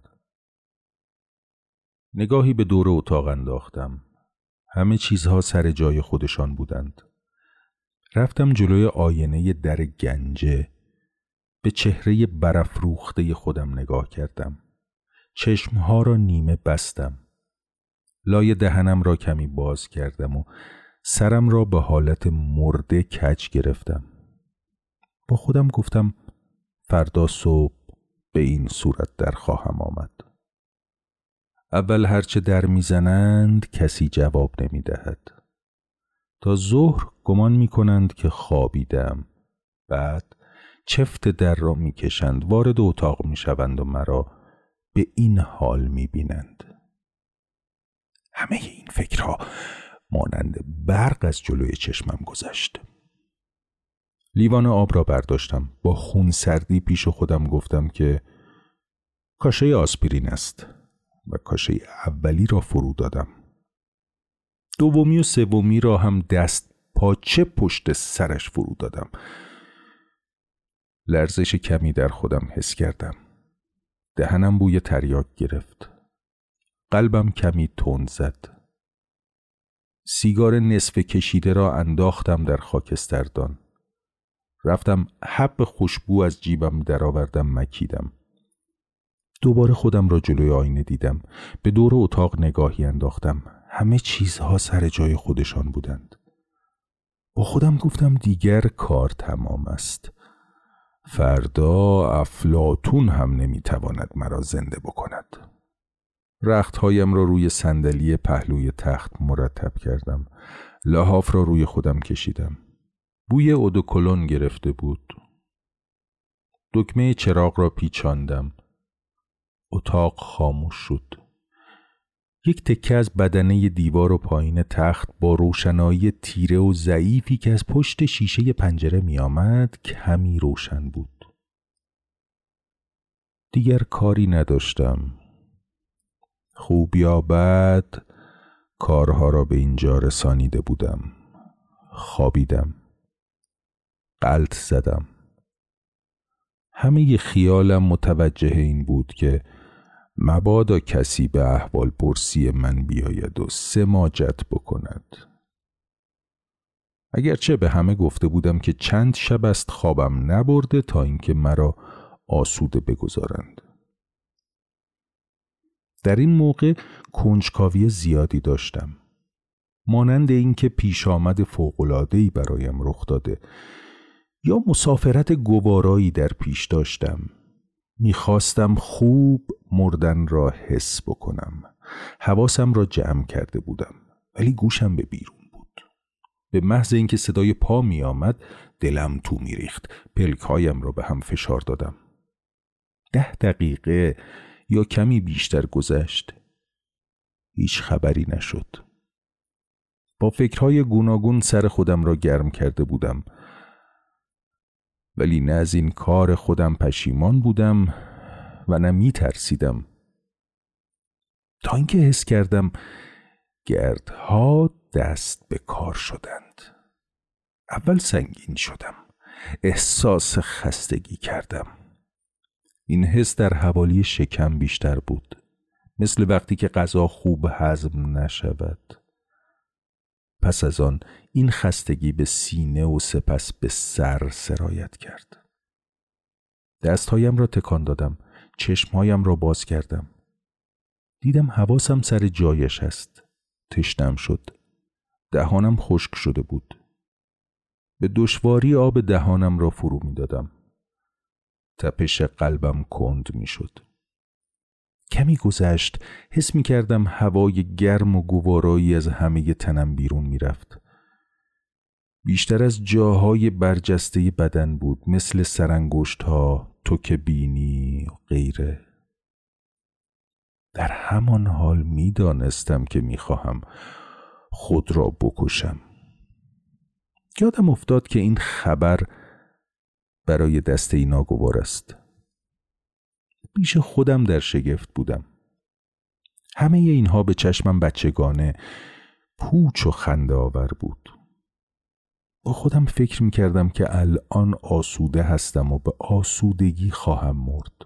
نگاهی به دور اتاق انداختم. همه چیزها سر جای خودشان بودند. رفتم جلوی آینه در گنجه. به چهره برافروخته خودم نگاه کردم. چشمها را نیمه بستم. لای دهنم را کمی باز کردم و سرم را به حالت مرده کج گرفتم. با خودم گفتم فردا صبح به این صورت در خواهم آمد. اول هرچه در میزنند کسی جواب نمی دهد. تا ظهر گمان می کنند که خوابیدم. بعد چفت در را می کشند، وارد اتاق می شوند و مرا به این حال می بینند. همه این فکرها مانند برق از جلوی چشمم گذشت. لیوان آب را برداشتم. با خون سردی پیش خودم گفتم که کاشه آسپرین است و کاشه اولی را فرو دادم. دومی و سومی را هم دست پاچه پشت سرش فرو دادم. لرزش کمی در خودم حس کردم. دهنم بوی تریاک گرفت. قلبم کمی تند زد. سیگار نصف کشیده را انداختم در خاکستردان. رفتم حب خوشبو از جیبم درآوردم مکیدم. دوباره خودم را جلوی آینه دیدم. به دور اتاق نگاهی انداختم. همه چیزها سر جای خودشان بودند. با خودم گفتم دیگر کار تمام است. فردا افلاطون هم نمیتواند مرا زنده بکند. رختهایم را روی صندلی پهلوی تخت مرتب کردم. لحاف را روی خودم کشیدم. بوی اودوکلون گرفته بود. دکمه چراغ را پیچاندم. اتاق خاموش شد. یک تکه از بدنه دیوار و پایین تخت با روشنایی تیره و ضعیفی که از پشت شیشه پنجره می آمد کمی روشن بود. دیگر کاری نداشتم. خوب یا بد کارها را به اینجا رسانیده بودم. خوابیدم. غلط زدم. همه خیالم متوجه این بود که مبادا کسی به احوال پرسی من بیاید و سماجت بکند. اگرچه به همه گفته بودم که چند شب است خوابم نبرده تا اینکه مرا آسوده بگذارند. در این موقع کنجکاوی زیادی داشتم. مانند اینکه پیش آمد فوق‌العاده‌ای برایم رخ داده یا مسافرت گوارایی در پیش داشتم. میخواستم خوب مردن را حس بکنم. حواسم را جمع کرده بودم ولی گوشم به بیرون بود. به محض اینکه صدای پا می آمد دلم تو می ریخت. پلک‌هایم را به هم فشار دادم. 10 دقیقه یا کمی بیشتر گذشت. هیچ خبری نشد. با فکرهای گوناگون سر خودم را گرم کرده بودم ولی نه از این کار خودم پشیمان بودم و نه می ترسیدم تا اینکه حس کردم گردها دست به کار شدند. اول سنگین شدم. احساس خستگی کردم. این حس در حوالی شکم بیشتر بود، مثل وقتی که غذا خوب هضم نشود. پس از آن این خستگی به سینه و سپس به سر سرایت کرد. دستهایم را تکان دادم. چشمهایم را باز کردم. دیدم حواسم سر جایش است. تشنم شد. دهانم خشک شده بود. به دشواری آب دهانم را فرو می دادم. تپش قلبم کند می شد. کمی گذشت حس می کردم هوای گرم و گوارایی از همه تنم بیرون می رفت. بیشتر از جاهای برجسته بدن بود، مثل سرانگشت ها، توک بینی و غیره. در همان حال می دانستم که می خواهم خود را بکشم. یادم افتاد که این خبر برای دسته ناگوار است. پیش خودم در شگفت بودم. همه اینها به چشمم بچگانه پوچ و خنده آور بود. با خودم فکر می‌کردم که الان آسوده هستم و به آسودگی خواهم مرد.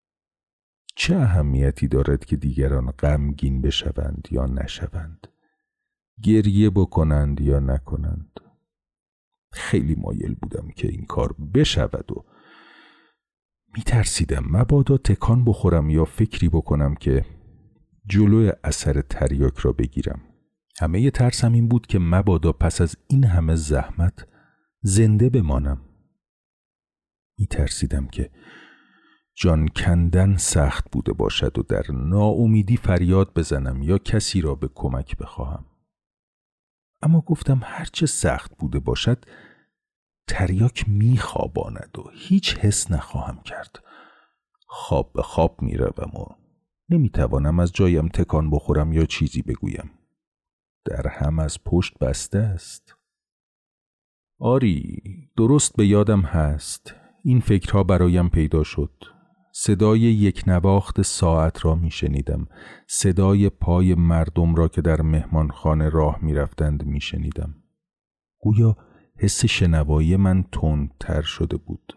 چه اهمیتی دارد که دیگران غمگین بشوند یا نشوند، گریه بکنند یا نکنند. خیلی مایل بودم که این کار بشود و میترسیدم مبادا تکان بخورم یا فکری بکنم که جلوی اثر تریاک را بگیرم. همه ترسم این بود که مبادا پس از این همه زحمت زنده بمانم. میترسیدم که جان کندن سخت بوده باشد و در ناامیدی فریاد بزنم یا کسی را به کمک بخواهم. اما گفتم هرچه سخت بوده باشد تریاک میخواباند و هیچ حس نخواهم کرد. خواب به خواب میروم و نمیتوانم از جایم تکان بخورم یا چیزی بگویم. در هم از پشت بسته است. آری، درست به یادم هست. این فکرها برایم پیدا شد. صدای یک نواخت ساعت را میشنیدم. صدای پای مردم را که در مهمانخانه راه میرفتند میشنیدم. گویا حس شنوایی من تندتر شده بود.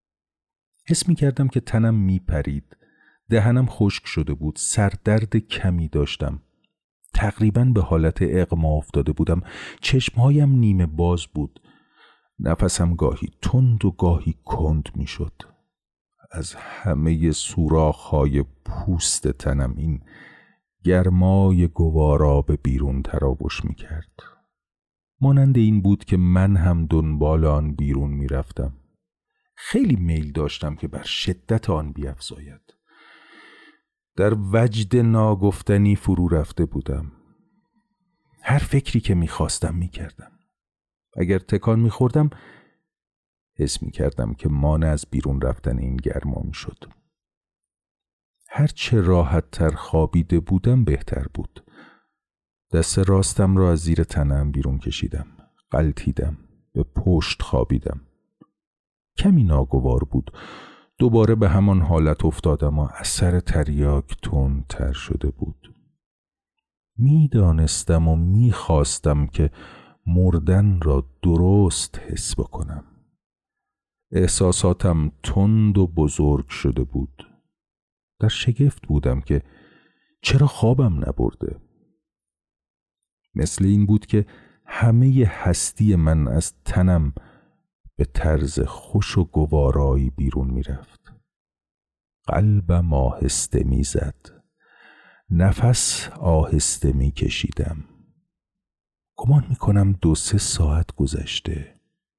حس میکردم که تنم میپرید. دهنم خشک شده بود. سردرد کمی داشتم. تقریباً به حالت اغما افتاده بودم. چشمهایم نیمه باز بود. نفسم گاهی تند و گاهی کند میشد. از همه سوراخ‌های پوست تنم این گرمای گوارا به بیرون تراوش میکرد. مانند این بود که من هم دنبال آن بیرون می رفتم. خیلی میل داشتم که بر شدت آن بیفزاید. در وجد ناگفتنی فرو رفته بودم. هر فکری که می خواستم می کردم. اگر تکان می خوردم حس می کردم که مانع از بیرون رفتن این گرما می شد. هر چه راحت تر خوابیده بودم بهتر بود. دست راستم را از زیر تنم بیرون کشیدم. غلتیدم. به پشت خوابیدم. کمی ناگوار بود. دوباره به همان حالت افتادم و اثر تریاک تندتر شده بود. میدانستم و میخواستم که مردن را درست حس بکنم. احساساتم تند و بزرگ شده بود. در شگفت بودم که چرا خوابم نبرده. مثل این بود که همه هستی من از تنم به طرز خوش و گوارایی بیرون می رفت. قلبم آهسته می زد. نفس آهسته می کشیدم. گمان می کنم 2-3 ساعت گذشته.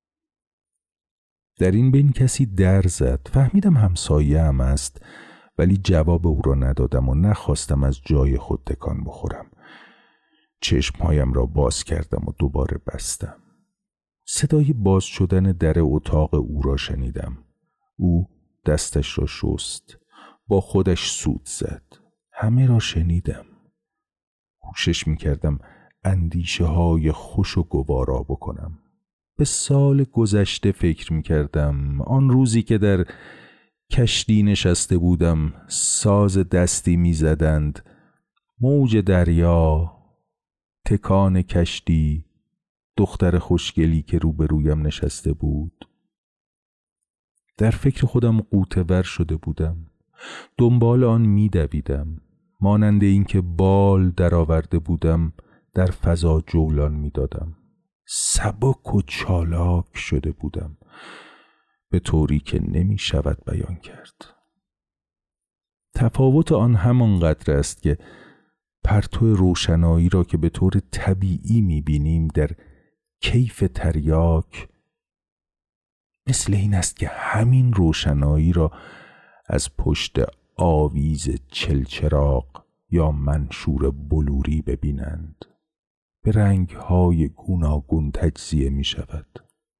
در این بین کسی در زد. فهمیدم همسایه‌ام است، ولی جواب او را ندادم و نخواستم از جای خود تکان بخورم. چشمهایم را باز کردم و دوباره بستم. صدای باز شدن در اتاق او را شنیدم. او دستش را شست. با خودش سوت زد. همه را شنیدم. کوشش می کردم اندیشه های خوش و گوارا بکنم. به سال گذشته فکر می کردم. آن روزی که در کشتی نشسته بودم، ساز دستی می زدند. موج دریا، تکان کشتی، دختر خوشگلی که روبرویم نشسته بود. در فکر خودم غوطه‌ور شده بودم. دنبال آن می دویدم. مانند این که بال درآورده بودم در فضا جولان می دادم. سبک و چالاک شده بودم، به طوری که نمی شود بیان کرد. تفاوت آن همانقدر است که پرتو روشنایی را که به طور طبیعی می بینیم در کیف تریاک، مثل این است که همین روشنایی را از پشت آویز چلچراغ یا منشور بلوری ببینند. به رنگ‌های گوناگون تجزیه می شود.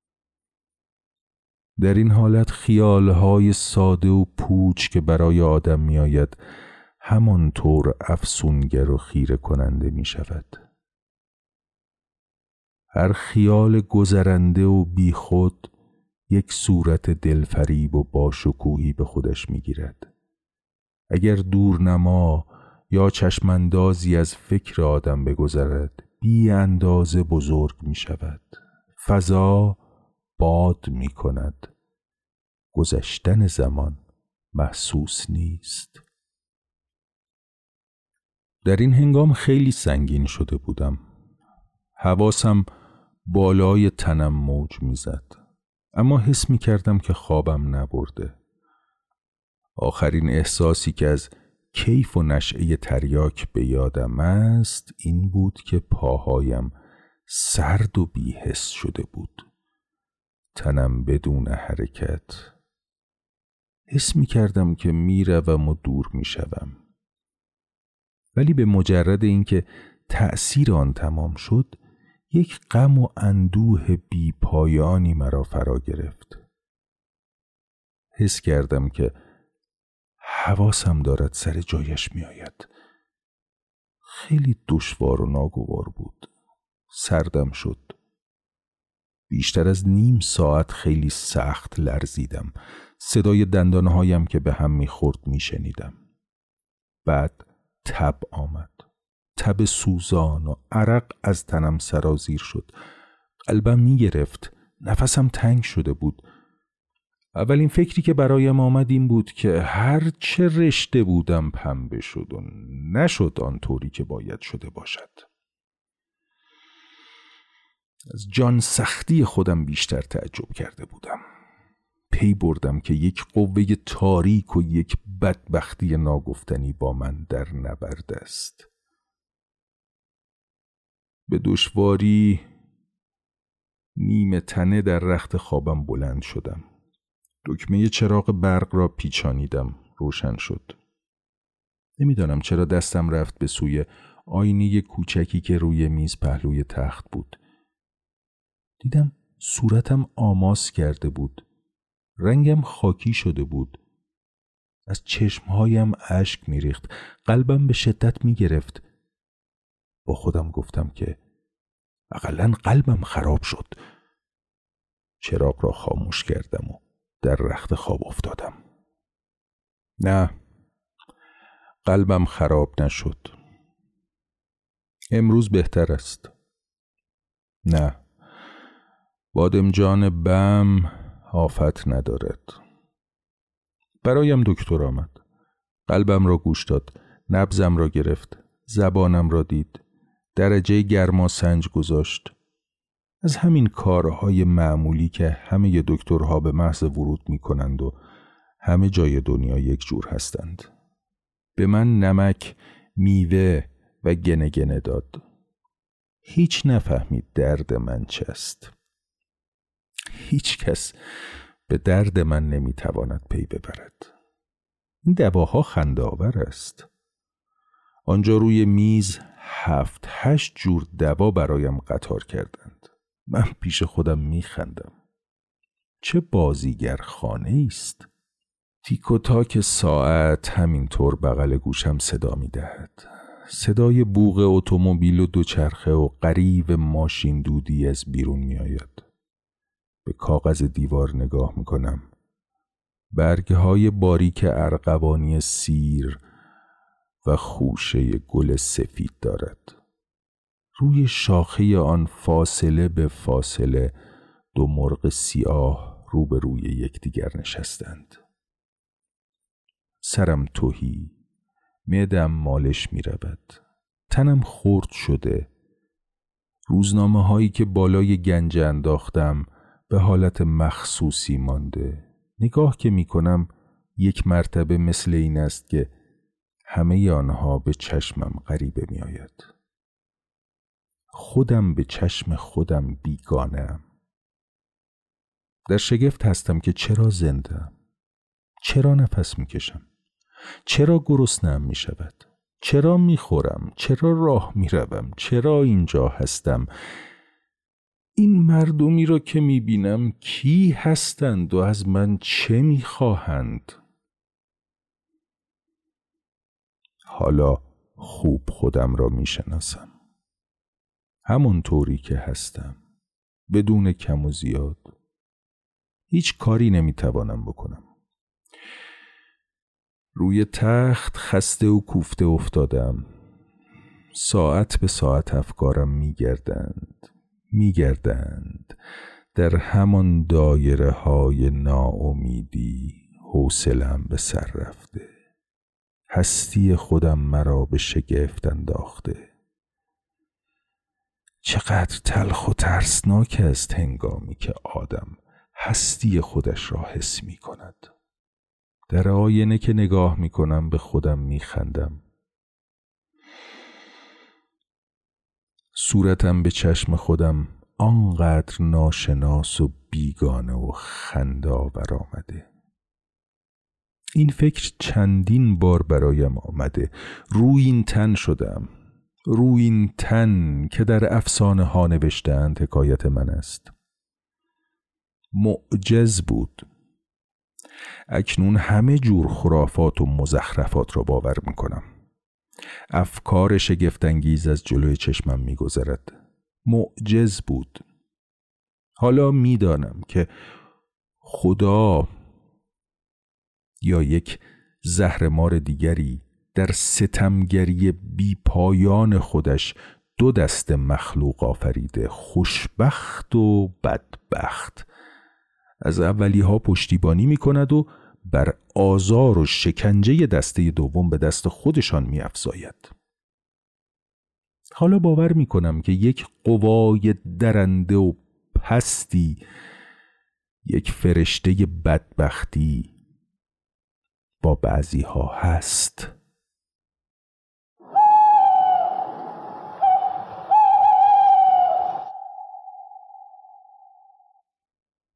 در این حالت خیال‌های ساده و پوچ که برای آدم می آید همانطور افسونگر و خیره کننده می شود. هر خیال گذرنده و بیخود یک صورت دلفریب و باشکوهی به خودش می گیرد. اگر دورنما یا چشماندازی از فکر آدم بگذرد، بی اندازه بزرگ می شود. فضا باد می کند. گذشتن زمان محسوس نیست. در این هنگام خیلی سنگین شده بودم. حواسم بالای تنم موج می زد. اما حس می کردم که خوابم نبرده. آخرین احساسی که از کیف و نشعه تریاک به یادم است این بود که پاهایم سرد و بی‌حس شده بود. تنم بدون حرکت. حس می کردم که می روم و دور می شوم. ولی به مجرد اینکه تأثیر آن تمام شد، یک غم و اندوه بی پایانی مرا فرا گرفت. حس کردم که حواسم دارد سر جایش می آید. خیلی دشوار و ناگوار بود. سردم شد. بیشتر از نیم ساعت خیلی سخت لرزیدم. صدای دندانهایم که به هم می خورد می شنیدم. بعد تب آمد. تب سوزان و عرق از تنم سرازیر شد. قلبم می گرفت. نفسم تنگ شده بود. اولین فکری که برایم آمد این بود که هر چه رشته بودم پنبه شد و نشد آنطوری که باید شده باشد. از جان سختی خودم بیشتر تعجب کرده بودم. پی بردم که یک قوه تاریک و یک بدبختی ناگفتنی با من در نبرد است. به دشواری نیمه تنه در رخت خوابم بلند شدم. دکمه چراغ برق را پیچانیدم. روشن شد. نمیدانم چرا دستم رفت به سوی آینه کوچکی که روی میز پهلوی تخت بود. دیدم صورتم آماس کرده بود. رنگم خاکی شده بود. از چشمهایم اشک میریخت. قلبم به شدت میگرفت. با خودم گفتم که اقلن قلبم خراب شد. چراغ را خاموش کردم و در رخت خواب افتادم. نه، قلبم خراب نشد. امروز بهتر است. نه، بادمجان بم آفت ندارد. برایم دکتر آمد. قلبم را گوش داد. نبضم را گرفت. زبانم را دید. درجه گرما سنج گذاشت. از همین کارهای معمولی که همه دکترها به محض ورود می کنند و همه جای دنیا یک جور هستند. به من نمک، میوه و گنه داد. هیچ نفهمید درد من چه است. هیچ کس به درد من نمیتواند پی ببرد. این دواها خنده‌آور است. آنجا روی میز 7-8 جور دوا برایم قطار کردند. من پیش خودم میخندم. چه بازیگر خانه است. تیک و تاک ساعت همینطور بغل گوشم صدا میدهد. صدای بوق اتومبیل و دوچرخه و غریو ماشین دودی از بیرون میآید. به کاغذ دیوار نگاه میکنم. برگهای باریک ارغوانی سیر و خوشه گل سفید دارد. روی شاخه آن فاصله به فاصله 2 مرغ سیاه روبروی یکدیگر نشستند. سرم تهی، معده‌ام مالش می رود. تنم خرد شده. روزنامه هایی که بالای گنجه انداختم به حالت مخصوصی مانده. نگاه که می کنم 1 مرتبه مثل این است که همه آنها به چشمم غریبه می آید. خودم به چشم خودم بیگانه‌ام. در شگفت هستم که چرا زنده‌ام. چرا نفس می کشم. چرا گرسنه‌ام می شود. چرا می خورم. چرا راه می روم. چرا اینجا هستم. این مردمی را که می بینم کی هستند و از من چه می خواهند؟ حالا خوب خودم را می شناسم. همون طوری که هستم. بدون کم و زیاد. هیچ کاری نمی توانم بکنم. روی تخت خسته و کوفته افتادم. ساعت به ساعت افکارم میگردند در همان دایره های ناامیدی. حوصله‌ام به سر رفته. هستی خودم مرا به شگفت انداخته. چقدر تلخ و ترسناک است هنگامی که آدم هستی خودش را حس می کند. در آینه که نگاه می کنم به خودم می خندم. صورتم به چشم خودم آنقدر ناشناس و بیگانه و خنده‌آور آمده. این فکر چندین بار برایم آمده. روی این تن شدم. روی این تن که در افسانه ها نوشته‌اند حکایت من است. معجز بود. اکنون همه جور خرافات و مزخرفات را باور میکنم. افکار شگفت‌انگیز از جلوی چشمم میگذرد. معجز بود. حالا میدانم که خدا یا یک زهرمار دیگری در ستمگری بی پایان خودش 2 دسته مخلوق آفریده، خوشبخت و بدبخت. از اولیها پشتیبانی می کند و بر آزار و شکنجه دسته دوم به دست خودشان می افزاید. حالا باور می کنم که یک قوای درنده و پستی، یک فرشته بدبختی با بعضی ها هست.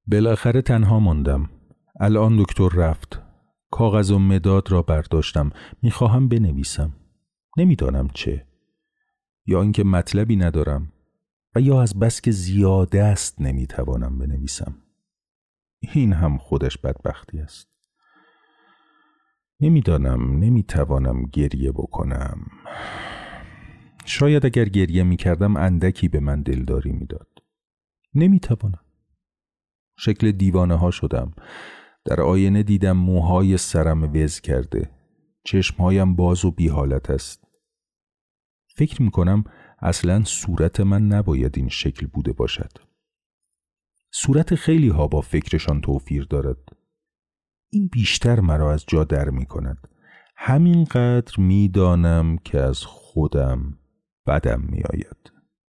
بالاخره تنها ماندم. الان دکتر رفت. کاغذ و مداد را برداشتم. میخواهم بنویسم. نمیدانم چه. یا اینکه مطلبی ندارم و یا از بس که زیاده است نمیتوانم بنویسم. این هم خودش بدبختی است. نمیتوانم گریه بکنم. شاید اگر گریه میکردم اندکی به من دلداری میداد. نمیتوانم. شکل دیوانه ها شدم. در آینه دیدم موهای سرم وز کرده. چشمهایم باز و بی حالت است. فکر میکنم اصلا صورت من نباید این شکل بوده باشد. صورت خیلی ها با فکرشان توفیر دارد. این بیشتر مرا از جا در میکند. همینقدر میدانم که از خودم بدم میآید.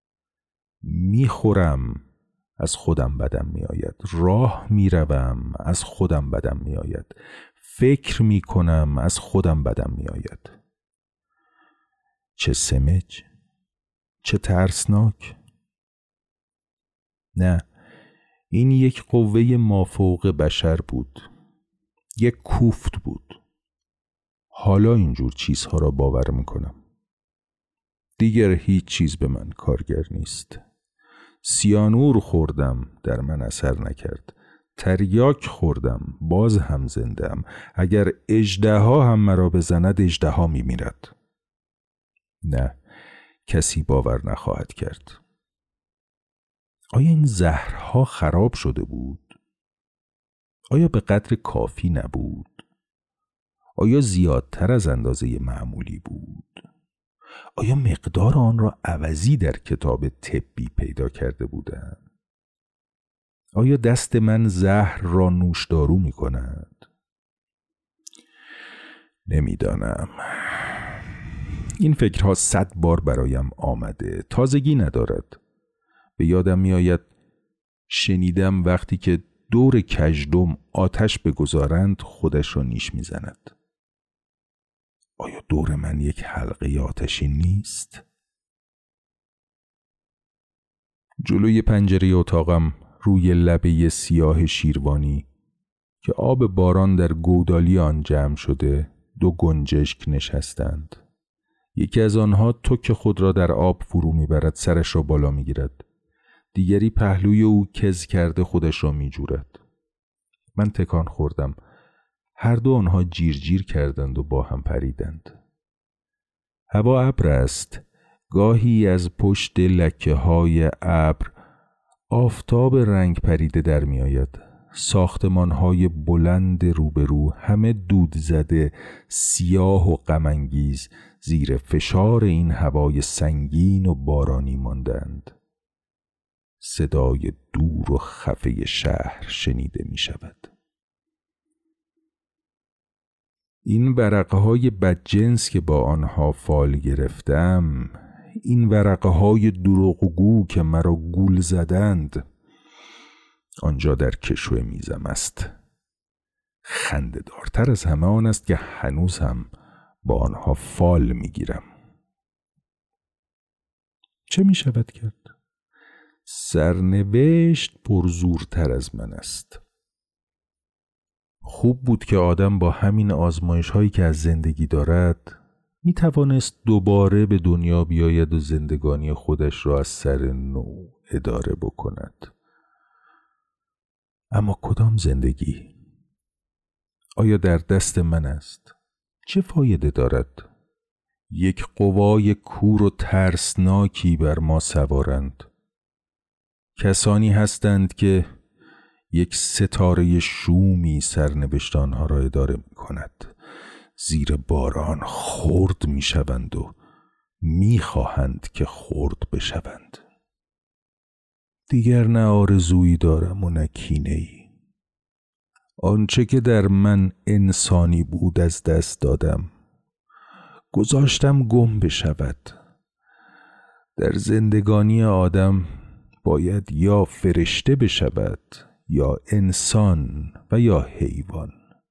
میخورم، از خودم بدم میآید. راه میروم، از خودم بدم میآید. فکر میکنم، از خودم بدم میآید. چه سمج، چه ترسناک. نه، این یک قوه مافوق بشر بود. یک کوفت بود. حالا اینجور چیزها را باور میکنم. دیگر هیچ چیز به من کارگر نیست. سیانور خوردم، در من اثر نکرد. تریاک خوردم، باز هم زنده‌ام. اگر اژدها هم مرا بزند، اژدها میمیرد. نه، کسی باور نخواهد کرد. آیا این زهرها خراب شده بود؟ آیا به قدر کافی نبود؟ آیا زیادتر از اندازه معمولی بود؟ آیا مقدار آن را عوضی در کتاب طبی پیدا کرده بودم؟ آیا دست من زهر را نوشدارو می کند؟ نمیدانم. این فکرها 100 بار برایم آمده. تازگی ندارد. به یادم می آید شنیدم وقتی که دور کژدم آتش بگذارند خودش را نیش می زند. آیا دور من یک حلقه آتشین نیست؟ جلوی پنجره اتاقم روی لبه سیاه شیروانی که آب باران در گودالی آن جمع شده 2 گنجشک نشستند. یکی از آنها تک خود را در آب فرو میبرد، سرش را بالا میگیرد. دیگری پهلوی او کز کرده خودش را میجورد. من تکان خوردم. هر دو آنها جیر کردند و با هم پریدند. هوا ابر است. گاهی از پشت لکه های ابر آفتاب رنگ پریده در می آید. ساختمان های بلند روبرو همه دود زده، سیاه و غم انگیز زیر فشار این هوای سنگین و بارانی ماندند. صدای دور و خفه شهر شنیده می شود. این ورقه‌های بدجنس که با آنها فال گرفتم، این ورقه‌های دروغگو که مرا گول زدند، آنجا در کشو میزم است. خنده‌دارتر از همه آن است که هنوز هم با آنها فال میگیرم. چه می شود کرد؟ سرنوشت پرزورتر از من است. خوب بود که آدم با همین آزمایش هایی که از زندگی دارد می توانست دوباره به دنیا بیاید و زندگانی خودش را از سر نو اداره بکند. اما کدام زندگی؟ آیا در دست من است؟ چه فایده دارد؟ یک قوای کور و ترسناکی بر ما سوارند. کسانی هستند که یک ستاره شومی سرنوشت آنها را اداره می کند. زیر باران خرد می شوند و می خواهند که خرد بشوند. دیگر نه آرزویی دارم و نه کینه‌ای. آنچه که در من انسانی بود از دست دادم. گذاشتم گم بشود. در زندگانی آدم باید یا فرشته بشود یا انسان و یا حیوان.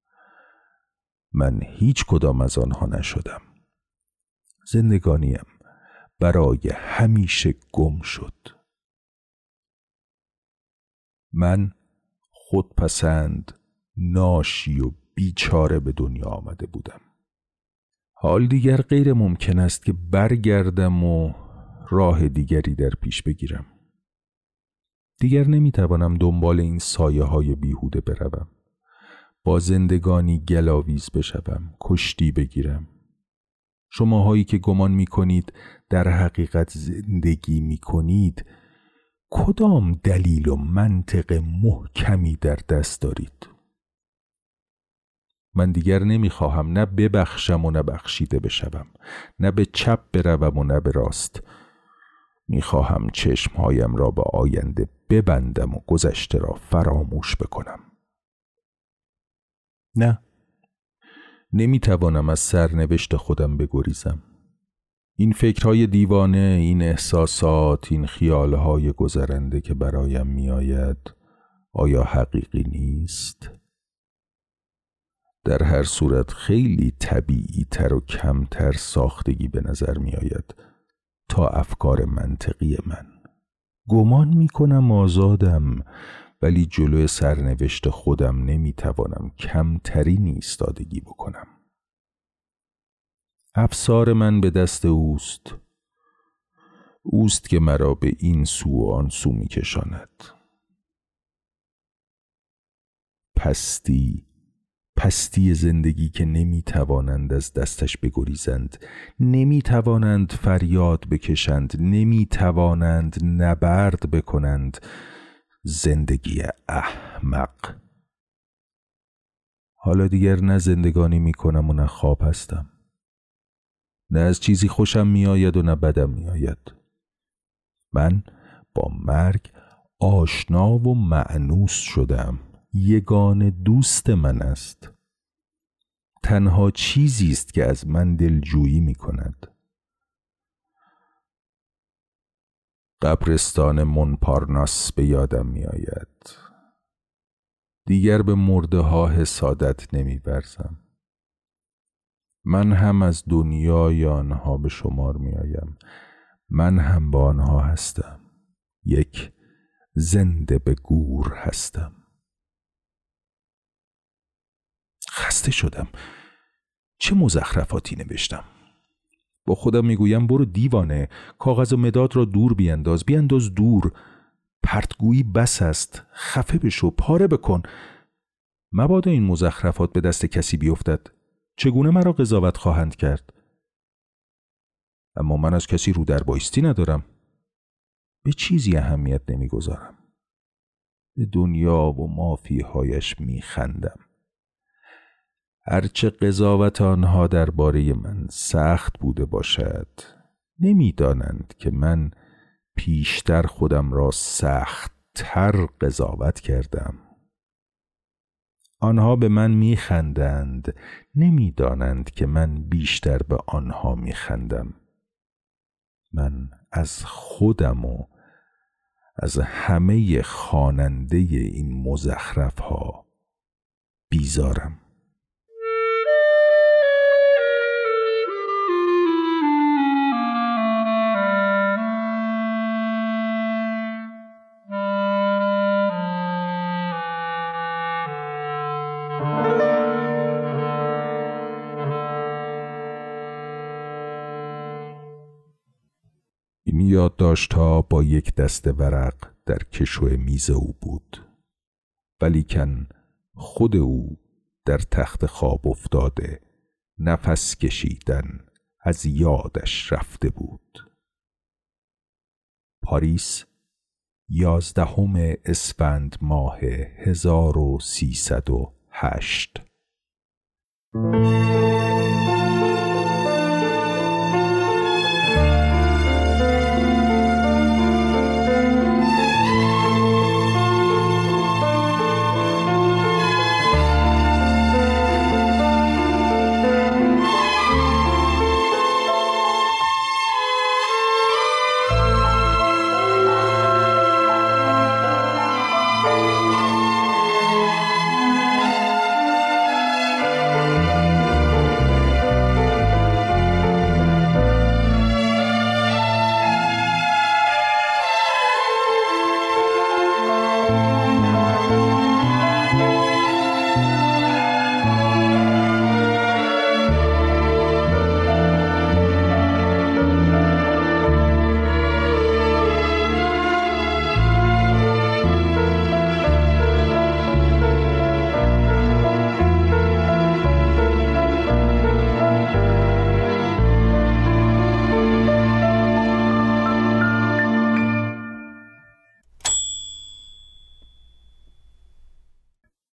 من هیچ کدام از آنها نشدم. زندگانیم برای همیشه گم شد. من خودپسند، ناشی و بیچاره به دنیا آمده بودم. حال دیگر غیر ممکن است که برگردم و راه دیگری در پیش بگیرم. دیگر نمیتوانم دنبال این سایه های بیهوده بروم، با زندگانی گلاویز بشوم، کشتی بگیرم. شماهایی که گمان میکنید در حقیقت زندگی میکنید، کدام دلیل و منطق محکمی در دست دارید؟ من دیگر نمیخواهم نه ببخشم و نه بخشیده بشوم، نه به چپ بروم و نه به راست. میخواهم چشمهایم را به آینده ببندم و گذشته را فراموش بکنم. نه، نمیتوانم از سرنوشت خودم بگریزم. این فکرهای دیوانه، این احساسات، این خیالهای گذرنده که برایم میآید، آیا حقیقی نیست؟ در هر صورت خیلی طبیعی تر و کمتر ساختگی به نظر می آید تا افکار منطقی من. گمان می کنم آزادم، ولی جلوی سرنوشت خودم نمی توانم کمترین ایستادگی بکنم. افسار من به دست اوست که مرا به این سو و آن سو می کشاند. پستی زندگی که نمی توانند از دستش بگریزند، نمی توانند فریاد بکشند، نمی توانند نبرد بکنند. زندگی احمق. حالا دیگر نه زندگانی می کنم و نه خواب هستم. نه از چیزی خوشم می آید و نه بدم می آید. من با مرگ آشنا و مأنوس شدم. یگانه دوست من است. تنها چیزی است که از من دلجویی می کند. قبرستان مونپارناس به یادم می آید. دیگر به مرده ها حسادت نمی ورزم. من هم از دنیای آنها به شمار می آیم. من هم با آنها هستم. یک زنده به گور هستم. خسته شدم. چه مزخرفاتی نوشتم. با خودم میگویم برو دیوانه، کاغذ و مداد را دور بیانداز دور. پرتگویی بس است. خفه بشو، پاره بکن. مبادا این مزخرفات به دست کسی بیفتد. چگونه مرا قضاوت خواهند کرد؟ اما من از کسی رو در بایستی ندارم. به چیزی اهمیت نمیگذارم. به دنیا و مافیهایش میخندم. هرچه قضاوت آنها درباره من سخت بوده باشد، نمیدانند که من پیشتر خودم را سخت‌تر قضاوت کردم. آنها به من میخندند، نمیدانند که من بیشتر به آنها میخندم. من از خودم و از همه خواننده این مزخرف ها بیزارم. این یادداشت‌ها با یک دسته ورق در کشو میز او بود، ولیکن خود او در تخت خواب افتاده، نفس کشیدن از یادش رفته بود. پاریس، 11 اسفند ماه 1308.